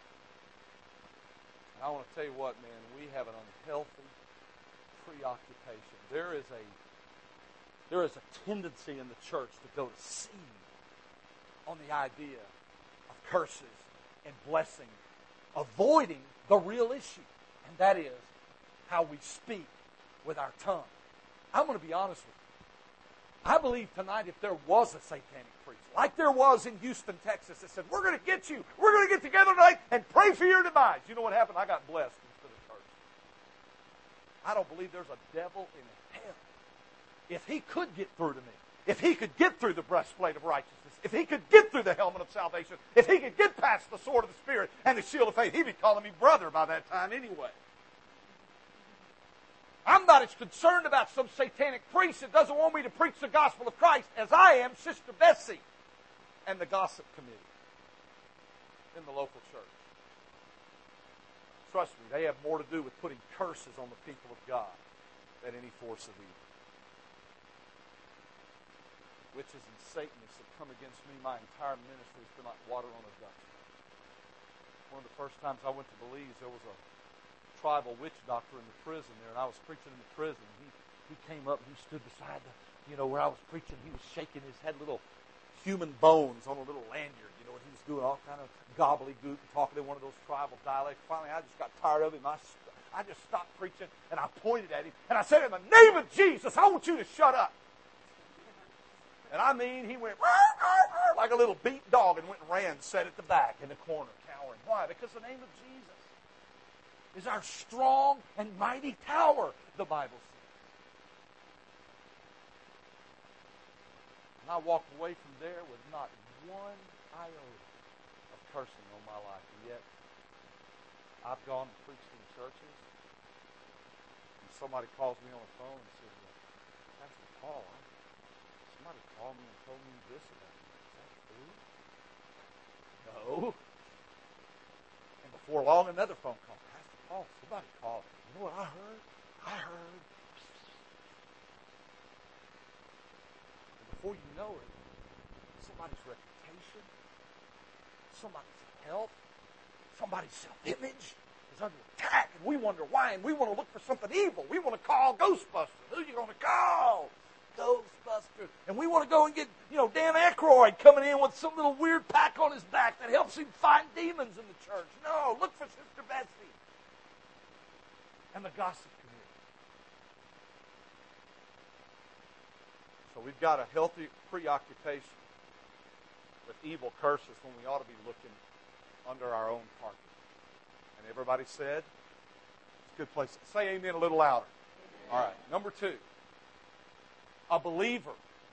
I want to tell you what, man, we have an unhealthy preoccupation. There is a there is a tendency in the church to go to seed on the idea of curses and blessing, avoiding the real issue, and that is how we speak with our tongue. I'm going to be honest with you. I believe tonight if there was a satanic priest, like there was in Houston, Texas, that said, we're going to get you, we're going to get together tonight and pray for your demise. You know what happened? I got blessed instead of cursed. I don't believe there's a devil in hell. If he could get through to me, if he could get through the breastplate of righteousness, if he could get through the helmet of salvation, if he could get past the sword of the Spirit and the shield of faith, he'd be calling me brother by that time anyway. I'm not as concerned about some satanic priest that doesn't want me to preach the gospel of Christ as I am Sister Bessie and the gossip committee in the local church. Trust me, they have more to do with putting curses on the people of God than any force of evil. Witches and Satanists have come against me. My entire ministry has been like water on a duck. One of the first times I went to Belize, there was a tribal witch doctor in the prison there, and I was preaching in the prison. He he came up and he stood beside the, you know, where I was preaching. He was shaking his head, little human bones on a little lanyard, you know, and he was doing all kind of gobbledygook and talking in one of those tribal dialects. Finally, I just got tired of him. I, I just stopped preaching, and I pointed at him, and I said, in the name of Jesus, I want you to shut up. And I mean, he went like a little beat dog and went and ran, sat at the back in the corner, cowering. Why? Because the name of Jesus is our strong and mighty tower, the Bible says. And I walked away from there with not one iota of cursing on my life. And yet, I've gone and preached in churches, and somebody calls me on the phone and says, well, Pastor Paul, I, somebody called me and told me this about you. Is that true? No. And before long, another phone call. Pastor Paul, somebody called. You know what I heard? I heard. And before you know it, somebody's reputation, somebody's health, somebody's self-image is under attack, and we wonder why, and we want to look for something evil. We want to call Ghostbusters. Who are you going to call? Ghostbusters. And we want to go and get, you know, Dan Aykroyd coming in with some little weird pack on his back that helps him find demons in the church. No, look for Sister Bessie and the gossip community. So we've got a healthy preoccupation with evil curses when we ought to be looking under our own carpet. And everybody said, it's a good place. Say amen a little louder. All right. Number two, a believer.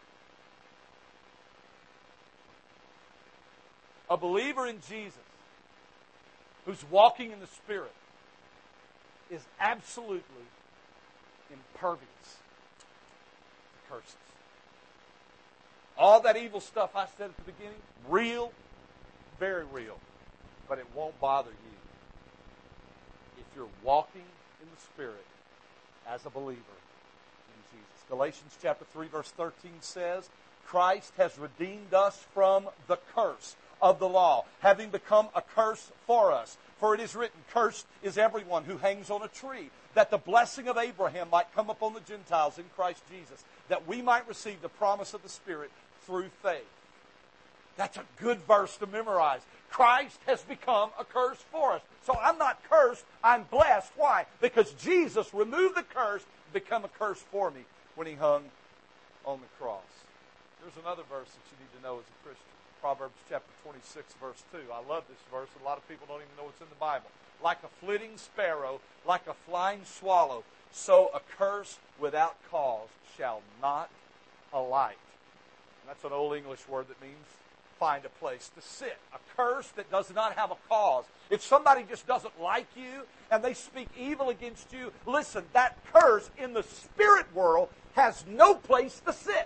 A believer in Jesus who's walking in the Spirit is absolutely impervious to curses. All that evil stuff I said at the beginning, real, very real, but it won't bother you if you're walking in the Spirit as a believer in Jesus. Galatians chapter three, verse thirteen says, Christ has redeemed us from the curse of the law, having become a curse for us. For it is written, cursed is everyone who hangs on a tree, that the blessing of Abraham might come upon the Gentiles in Christ Jesus, that we might receive the promise of the Spirit through faith. That's a good verse to memorize. Christ has become a curse for us. So I'm not cursed, I'm blessed. Why? Because Jesus removed the curse, become a curse for me when He hung on the cross. There's another verse that you need to know as a Christian. Proverbs chapter twenty-six, verse two. I love this verse. A lot of people don't even know it's in the Bible. Like a flitting sparrow, like a flying swallow, so a curse without cause shall not alight. And that's an old English word that means find a place to sit. A curse that does not have a cause. If somebody just doesn't like you and they speak evil against you, listen, that curse in the spirit world has no place to sit.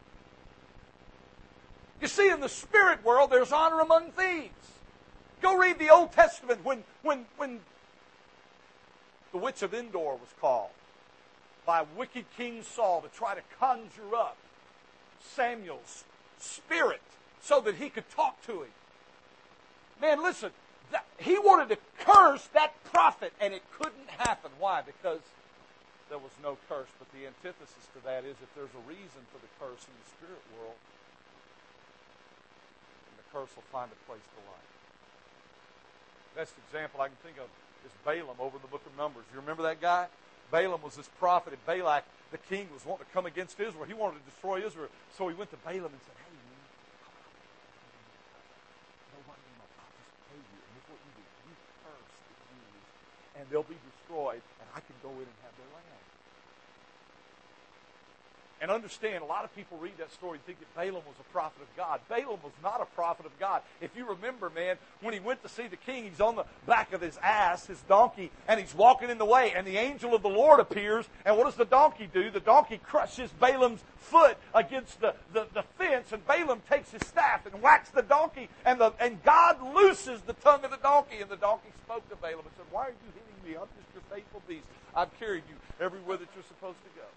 You see, in the spirit world, there's honor among thieves. Go read the Old Testament when, when, when the witch of Endor was called by wicked King Saul to try to conjure up Samuel's spirit so that he could talk to him. Man, listen, that, he wanted to curse that prophet, and it couldn't happen. Why? Because there was no curse. But the antithesis to that is if there's a reason for the curse in the spirit world, curse will find a place to lie. Best example I can think of is Balaam over in the book of Numbers. You remember that guy? Balaam was this prophet, and Balak, the king, was wanting to come against Israel. He wanted to destroy Israel. So he went to Balaam and said, hey, man, nobody will know. I'll just pay you. And here's what you do. You curse the Jews, and they'll be destroyed, and I can go in and have their land. And understand, a lot of people read that story and think that Balaam was a prophet of God. Balaam was not a prophet of God. If you remember, man, when he went to see the king, he's on the back of his ass, his donkey, and he's walking in the way, and the angel of the Lord appears, and what does the donkey do? The donkey crushes Balaam's foot against the, the, the fence, and Balaam takes his staff and whacks the donkey, and, the, and God looses the tongue of the donkey, and the donkey spoke to Balaam and said, why are you hitting me? I'm just your faithful beast. I've carried you everywhere that you're supposed to go.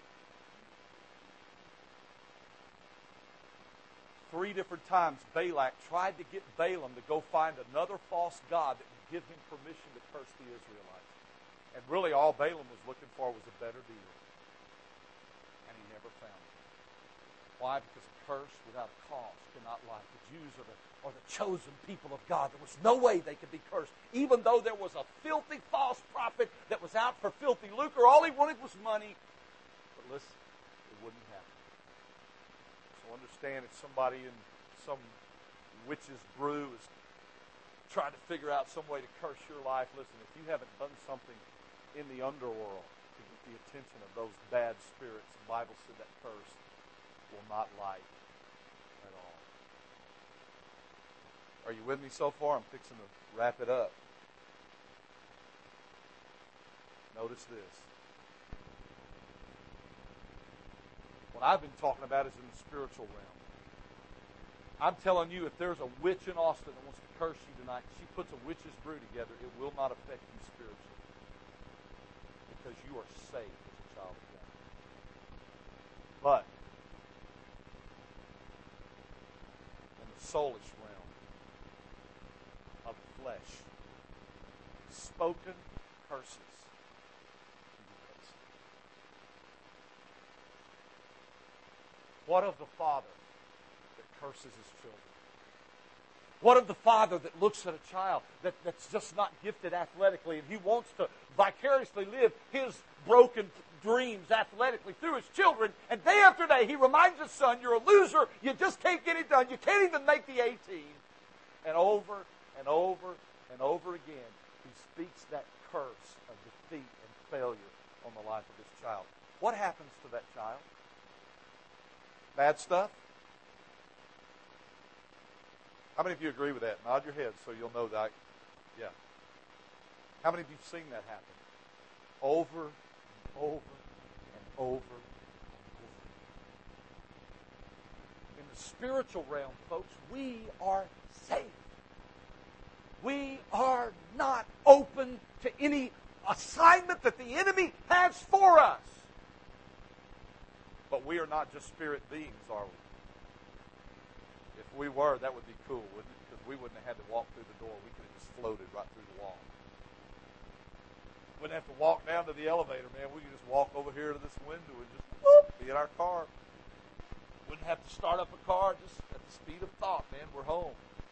Three different times Balak tried to get Balaam to go find another false god that would give him permission to curse the Israelites. And really all Balaam was looking for was a better deal. And he never found it. Why? Because a curse without a cause cannot lie. The Jews are the, are the chosen people of God. There was no way they could be cursed. Even though there was a filthy false prophet that was out for filthy lucre, all he wanted was money. But listen, it wouldn't happen. So understand, if somebody in some witch's brew is trying to figure out some way to curse your life, listen, if you haven't done something in the underworld to get the attention of those bad spirits, the Bible said that curse will not light at all. Are you with me so far? I'm fixing to wrap it up. Notice this. What I've been talking about is in the spiritual realm. I'm telling you, if there's a witch in Austin that wants to curse you tonight, she puts a witch's brew together, it will not affect you spiritually. Because you are safe as a child of God. But in the soulish realm of the flesh, spoken curses can be cursed. What of the father that curses his children? What of the father that looks at a child that, that's just not gifted athletically and he wants to vicariously live his broken dreams athletically through his children, and day after day he reminds his son, you're a loser, you just can't get it done, you can't even make the A-team. And over and over and over again he speaks that curse of defeat and failure on the life of his child. What happens to that child? Bad stuff? How many of you agree with that? Nod your head so you'll know that. Yeah. How many of you have seen that happen? Over and over and over and over. In the spiritual realm, folks, we are safe. We are not open to any assignment that the enemy has for us. But we are not just spirit beings, are we? If we were, that would be cool, wouldn't it? Because we wouldn't have had to walk through the door. We could have just floated right through the wall. Wouldn't have to walk down to the elevator, man. We could just walk over here to this window and just whoop, be in our car. Wouldn't have to start up a car, just at the speed of thought, man. We're home.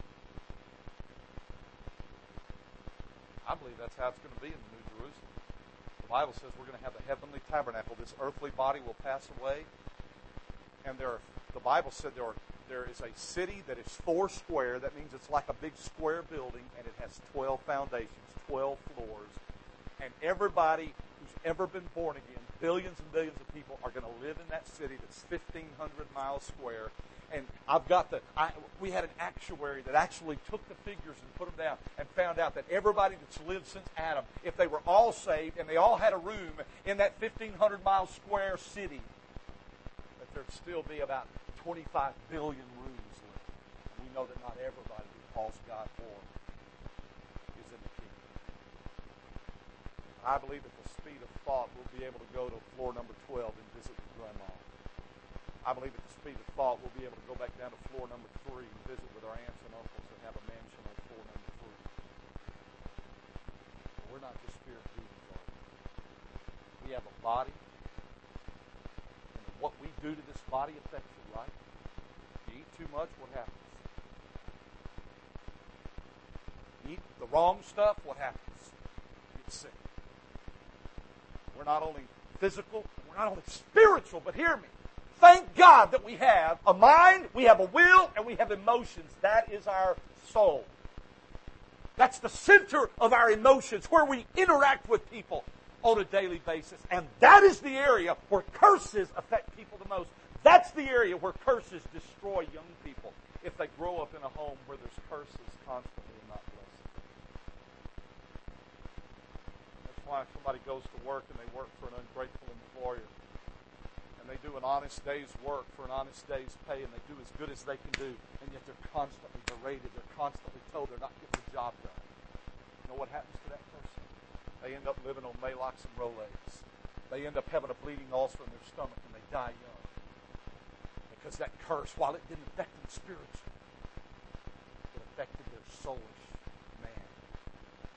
I believe that's how it's going to be in the New Jerusalem. The Bible says we're going to have the heavenly tabernacle. This earthly body will pass away. And there are, the Bible said there are, there is a city that is four square. That means it's like a big square building, and it has twelve foundations, twelve floors. And everybody who's ever been born again, billions and billions of people, are going to live in that city that's fifteen hundred miles square. And I've got the, I, we had an actuary that actually took the figures and put them down and found out that everybody that's lived since Adam, if they were all saved and they all had a room in that fifteen hundred mile square city, that there'd still be about twenty-five billion rooms left. We know that not everybody who calls God for is in the kingdom. I believe at the speed of thought we'll be able to go to floor number twelve and visit with Grandma. I believe at the speed of thought we'll be able to go back down to floor number three and visit with our aunts and uncles that have a mansion on floor number three. But we're not just spirit beings, are we? We have a body. And what we do to this body affects it, right? If you eat too much, what happens? Eat the wrong stuff, what happens? You get sick. We're not only physical, we're not only spiritual, but hear me. Thank God that we have a mind, we have a will, and we have emotions. That is our soul. That's the center of our emotions, where we interact with people on a daily basis. And that is the area where curses affect people the most. That's the area where curses destroy young people if they grow up in a home where there's curses constantly and not blessings. That's why if somebody goes to work and they work for an ungrateful employer, and they do an honest day's work for an honest day's pay, and they do as good as they can do, and yet they're constantly berated, they're constantly told they're not getting the job done. You know what happens to that person? They end up living on Maalox and Rolaids. They end up having a bleeding ulcer in their stomach, and they die young. Because that curse, while it didn't affect them spiritually, it affected their soulish man.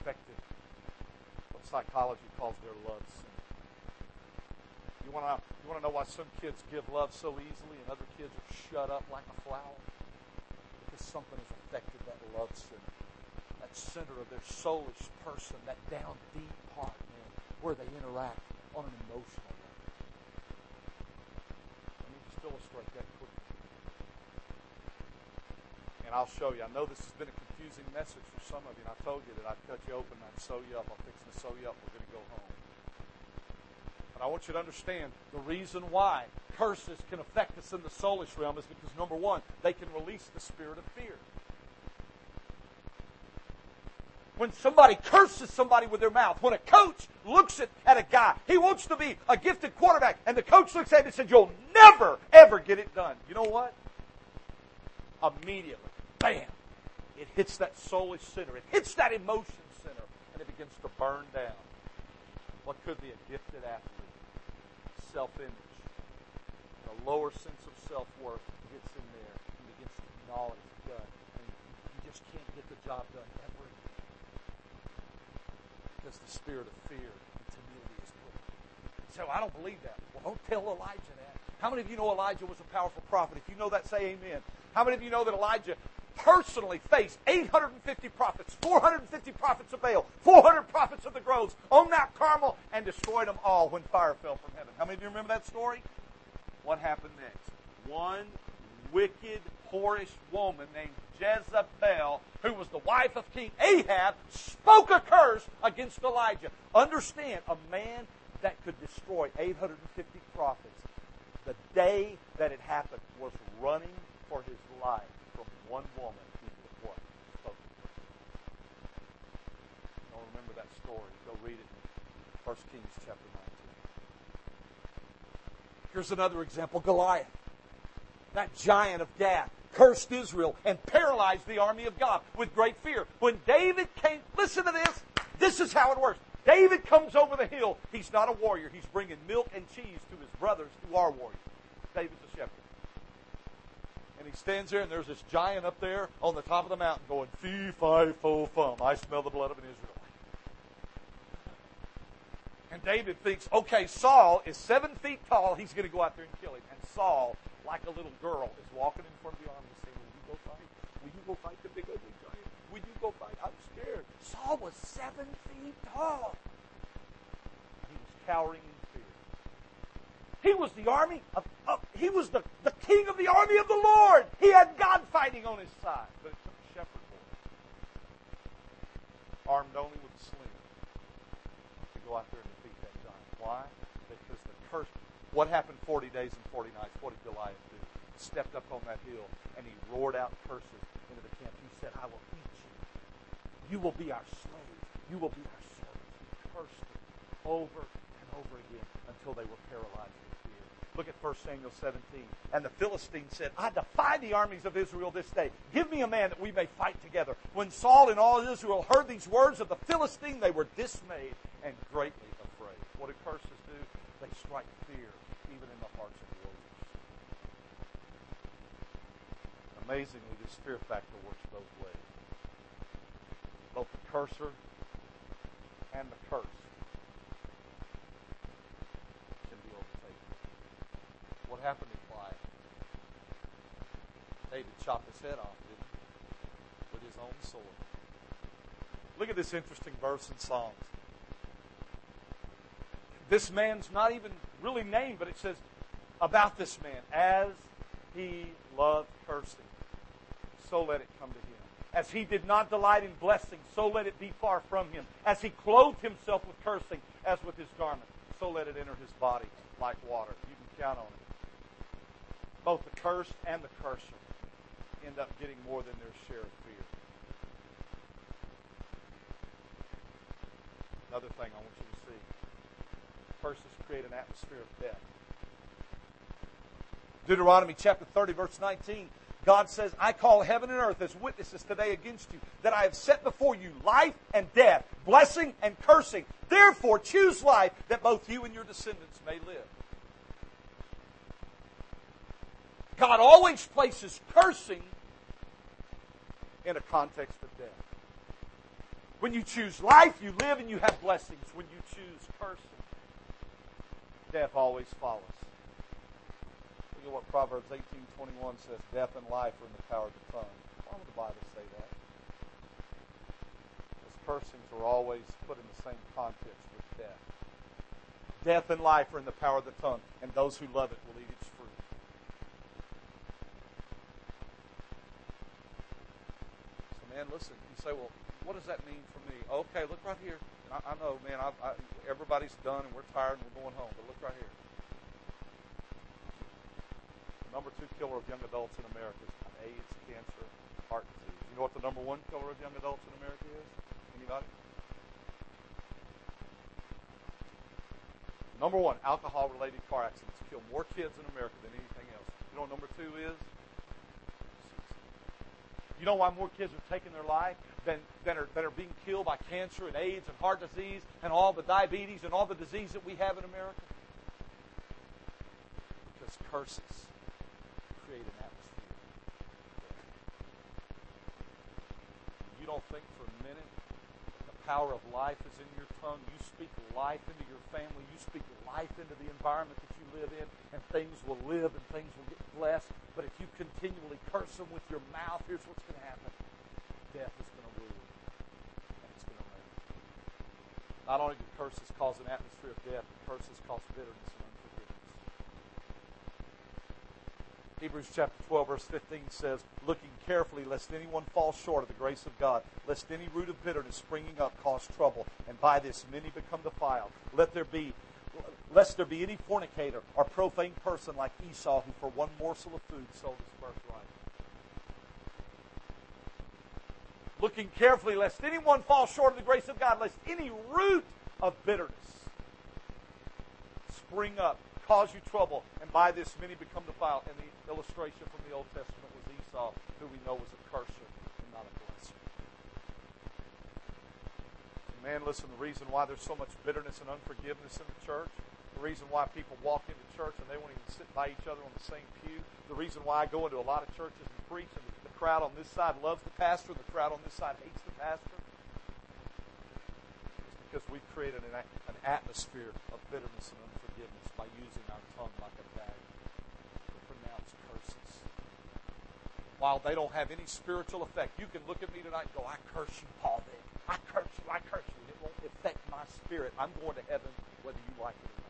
affected what psychology calls their love sin. You want to you want to know why some kids give love so easily and other kids are shut up like a flower? Because something has affected that love center, that center of their soulish person, that down deep part, man, where they interact on an emotional level. Let me just illustrate that quickly. And I'll show you. I know this has been a confusing message for some of you, and I told you that I'd cut you open and I'd sew you up. I'm fixing to sew you up. We're going to go home. But I want you to understand the reason why curses can affect us in the soulish realm is because, number one, they can release the spirit of fear. When somebody curses somebody with their mouth, when a coach looks at, at a guy, he wants to be a gifted quarterback, and the coach looks at him and says, you'll never, ever get it done. You know what? Immediately, bam, it hits that soulish center. It hits that emotion center, and it begins to burn down. What could be a gifted athlete? Self-image. A lower sense of self-worth gets in there and begins to gnaw at his gut. And you just can't get the job done ever again. Because the spirit of fear and timidity is put in. So I don't believe that. Well, don't tell Elijah that. How many of you know Elijah was a powerful prophet? If you know that, say amen. How many of you know that Elijah personally faced eight hundred fifty prophets, four hundred fifty prophets of Baal, four hundred prophets of the groves on Mount Carmel and destroyed them all when fire fell from heaven? How many of you remember that story? What happened next? One wicked, whorish woman named Jezebel, who was the wife of King Ahab, spoke a curse against Elijah. Understand, a man that could destroy eight hundred fifty prophets, the day that it happened, was running for his life from one woman who did what? Spoke. You don't remember that story? Go read it in First Kings chapter nineteen. Here's another example, Goliath. That giant of Gath cursed Israel and paralyzed the army of God with great fear. When David came, listen to this, this is how it works. David comes over the hill. He's not a warrior. He's bringing milk and cheese to his brothers who are warriors. David's a shepherd. And he stands there, and there's this giant up there on the top of the mountain going, fee, fi, fo, fum. I smell the blood of an Israelite. And David thinks, okay, Saul is seven feet tall. He's going to go out there and kill him. And Saul, like a little girl, is walking in front of the army saying, will you go fight? Will you go fight the big ugly giant? Will you go fight? I'm scared. Saul was seven feet tall. He was cowering in fear. He was the army of, of he was the, the king of the army of the Lord. He had God fighting on his side. But it took a shepherd boy, armed only with a sling, to go out there and defeat that giant. Why? Because the curse. What happened forty days and forty nights? What did Goliath do? He stepped up on that hill and he roared out curses into the camp. He said, I will eat you. You will be our slave. You will be our servants. He cursed them over and over again until they were paralyzed with fear. Look at First Samuel seventeen. And the Philistine said, I defy the armies of Israel this day. Give me a man that we may fight together. When Saul and all Israel heard these words of the Philistine, they were dismayed and greatly afraid. What do curses do? They strike fear even in the hearts of warriors. Amazingly, this fear factor works both ways. Both the cursor and the curse can be overtaken. What happened in Goliath? David chopped his head off, didn't he? With his own sword. Look at this interesting verse in Psalms. This man's not even really named, but it says about this man, as he loved cursing, so let it come to him. As he did not delight in blessing, so let it be far from him. As he clothed himself with cursing, as with his garment, so let it enter his body like water. You can count on it. Both the cursed and the cursor end up getting more than their share of fear. Another thing I want you to see. Curses create an atmosphere of death. Deuteronomy chapter thirty, verse nineteen. God says, I call heaven and earth as witnesses today against you, that I have set before you life and death, blessing and cursing. Therefore, choose life, that both you and your descendants may live. God always places cursing in a context of death. When you choose life, you live and you have blessings. When you choose cursing, death always follows. Look at what Proverbs eighteen twenty-one says. Death and life are in the power of the tongue. Why would the Bible say that? Because cursings are always put in the same context with death. Death and life are in the power of the tongue, and those who love it will eat its fruit. So, man, listen. You say, well, what does that mean for me? Okay, look right here. I, I know, man, I, I, everybody's done and we're tired and we're going home, but look right here. The number two killer of young adults in America is AIDS, cancer, heart disease. You know what the number one killer of young adults in America is? Anybody? Number one, alcohol-related car accidents kill more kids in America than anything else. You know what number two is? You know why more kids are taking their life than, than, are, than are being killed by cancer and AIDS and heart disease and all the diabetes and all the disease that we have in America? Because curses create an atmosphere. You don't think for a minute the power of life is in your tongue. You speak life into your family. You speak life into the environment that you live in, and things will live and things will get blessed. But if you continually curse them with your mouth, here's what's going to happen. Death is going to rule, and it's going to reign. Not only do curses cause an atmosphere of death, but curses cause bitterness and unforgiveness. Hebrews chapter twelve, verse fifteen says, looking carefully lest anyone fall short of the grace of God, lest any root of bitterness springing up cause trouble, and by this many become defiled. Let there be Lest there be any fornicator or profane person like Esau, who for one morsel of food sold his birthright. Looking carefully, lest anyone fall short of the grace of God, lest any root of bitterness spring up, cause you trouble, and by this many become defiled. And the illustration from the Old Testament was Esau, who we know was a cursor and not a blesser. Man, listen, the reason why there's so much bitterness and unforgiveness in the church, the reason why people walk into church and they won't even sit by each other on the same pew, the reason why I go into a lot of churches and preach and the crowd on this side loves the pastor and the crowd on this side hates the pastor, is because we've created an, an atmosphere of bitterness and unforgiveness by using our tongue like a bag to pronounce curses. While they don't have any spiritual effect, you can look at me tonight and go, I curse you, Paul Vick. I curse you, I curse you. It won't affect my spirit. I'm going to heaven whether you like it or not.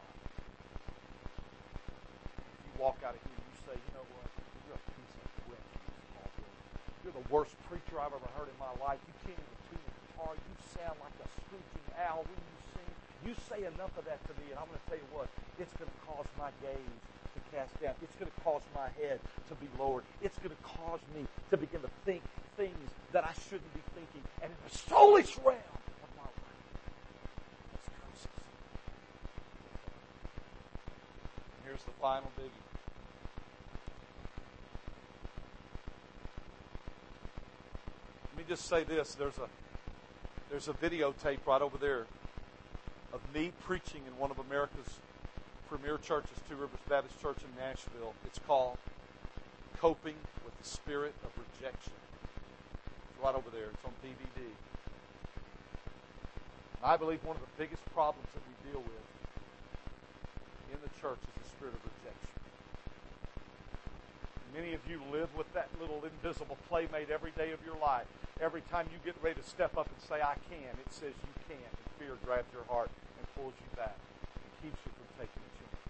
If you walk out of here and you say, you know what, you're a piece of refuse, Paul Vick. You're the worst preacher I've ever heard in my life. You can't even tune a guitar. You sound like a screeching owl when you sing. You say enough of that to me, and I'm going to tell you what, it's going to cause my gaze to cast down. It's going to cause my head to be lowered. It's going to cause me to begin to think things that I shouldn't be thinking. And in the soulish realm of my life, it's curses. And here's the final biggie. Let me just say this. There's a there's a videotape right over there of me preaching in one of America's premier churches, Two Rivers Baptist Church in Nashville. It's called Coping with the Spirit of Rejection. It's right over there. It's on D V D. And I believe one of the biggest problems that we deal with in the church is the spirit of rejection. Many of you live with that little invisible playmate every day of your life. Every time you get ready to step up and say, I can, it says you can't. And fear grabs your heart and pulls you back and keeps you from taking a chance.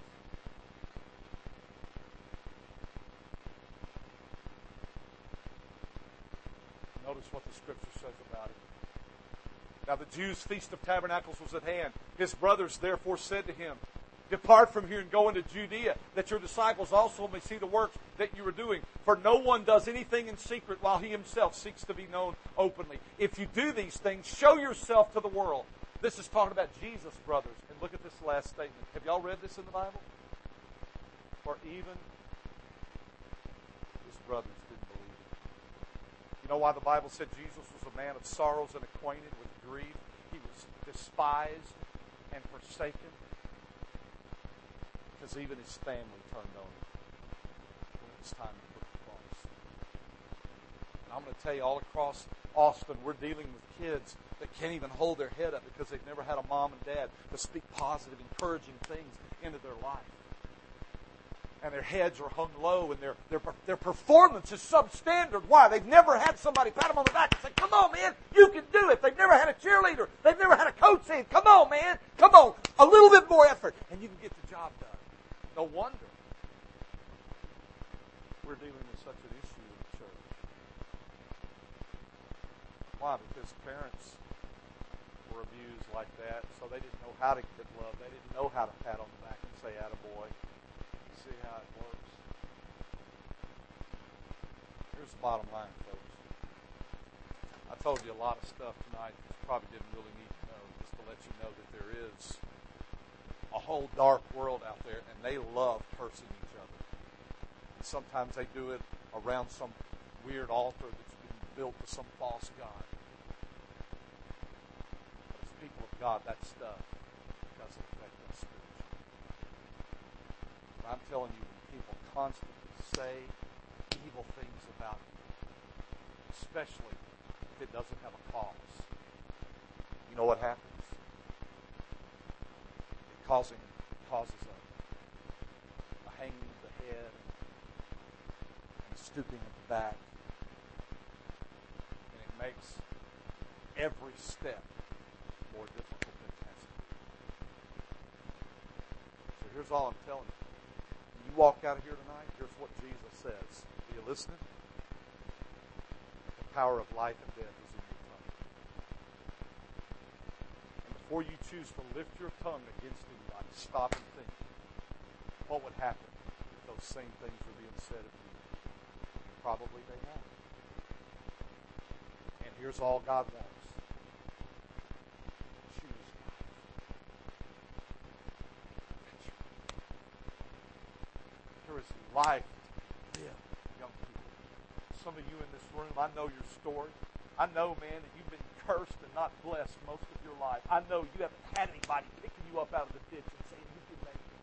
Notice what the Scripture says about it. Now the Jews' Feast of Tabernacles was at hand. His brothers therefore said to him, Depart from here and go into Judea, that your disciples also may see the works that you are doing. For no one does anything in secret while he himself seeks to be known openly. If you do these things, show yourself to the world. This is talking about Jesus, brothers. And look at this last statement. Have y'all read this in the Bible? For even his brothers didn't believe him. You know why the Bible said Jesus was a man of sorrows and acquainted with grief? He was despised and forsaken. Because even his family turned on him when it was time to put the cross. And I'm going to tell you, all across Austin, we're dealing with kids that can't even hold their head up because they've never had a mom and dad to speak positive, encouraging things into their life. And their heads are hung low, and their, their, their performance is substandard. Why? They've never had somebody pat them on the back and say, come on, man, you can do it. They've never had a cheerleader. They've never had a coach saying, come on, man, come on, a little bit more effort, and you can get the job done. No wonder we're dealing with such an issue in the church. Why? Because parents were abused like that, so they didn't know how to give love. They didn't know how to pat on the back and say, attaboy. See how it works. Here's the bottom line, folks. I told you a lot of stuff tonight that you probably didn't really need to know, just to let you know that there is a whole dark world out there, and they love cursing each other. And sometimes they do it around some weird altar that's been built to some false god. But as people of God, that stuff doesn't affect us spiritually. I'm telling you, when people constantly say evil things about you, especially if it doesn't have a cause, you know what happens? It causing, causes a, a hanging of the head and a stooping of the back. And it makes every step more difficult than testing. So here's all I'm telling you. You walk out of here tonight, here's what Jesus says. Are you listening? The power of life and death is in your tongue. And before you choose to lift your tongue against anybody, stop and think. What would happen if those same things were being said of you? Probably they have. And here's all God wants. Choose life. There is life to live, young people. Some of you in this room, I know your story. I know, man, that you've been cursed and not blessed most of your life. I know you haven't had anybody picking you up out of the ditch and saying you can make it.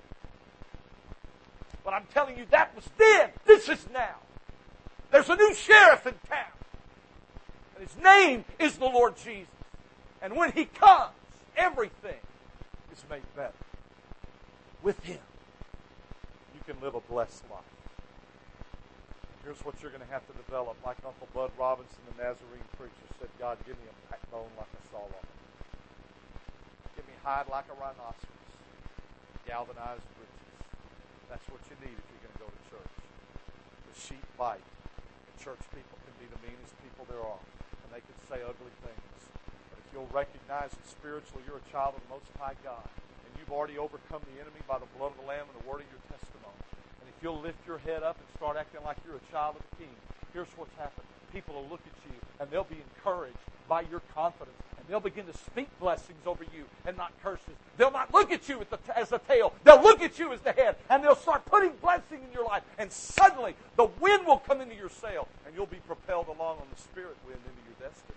But I'm telling you, that was then. This is now. There's a new sheriff in town. And his name is the Lord Jesus. And when he comes, everything is made better. With him, you can live a blessed life. Here's what you're going to have to develop. Like Uncle Bud Robinson, the Nazarene preacher, said, God, give me a backbone like a sawlog. Give me hide like a rhinoceros. Galvanized bridges. That's what you need if you're going to go to church. The sheep bite. Church people can be the meanest people there are. And they can say ugly things. But if you'll recognize that spiritually you're a child of the Most High God, and you've already overcome the enemy by the blood of the Lamb and the word of your testimony, and if you'll lift your head up and start acting like you're a child of the King, here's what's happened. People will look at you, and they'll be encouraged by your confidence, and they'll begin to speak blessings over you and not curses. They'll not look at you as the tail. They'll look at you as the head, and they'll start putting blessing in your life, and suddenly the wind will come into your sail, and you'll be propelled along on the spirit wind into your destiny.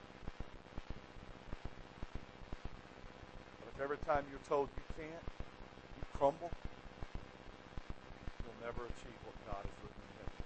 But if every time you're told you can't, you crumble, you'll never achieve what God has written in heaven.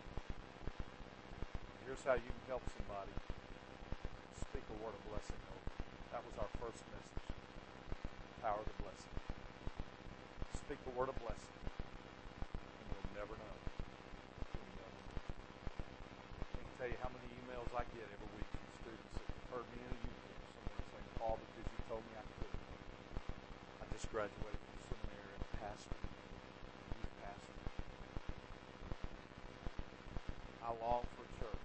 Here's how you can help somebody. Speak a word of blessing over. That was our first message. Power of the blessing. Speak a word of blessing. And you'll never know. You'll never know. I can tell you how many emails I get every week from students that have heard me in a youth group. Someone saying, Paul, because you told me I couldn't. I just graduated from seminary and pastor. Youth pastor. I long for a church.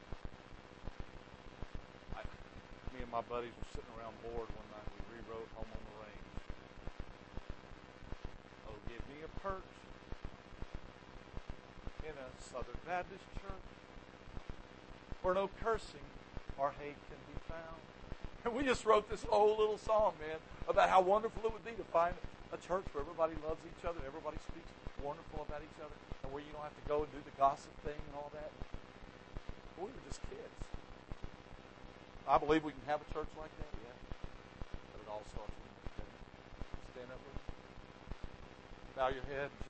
I, me and my buddies were sitting around bored one night. We rewrote Home on the Range. Oh, give me a perch in a Southern Baptist church where no cursing or hate can be found. And we just wrote this whole little song, man, about how wonderful it would be to find a church where everybody loves each other, everybody speaks wonderful about each other, and where you don't have to go and do the gossip thing and all that. But we were just kids. I believe we can have a church like that, yeah. But it all starts with me. Stand up with me. Bow your head.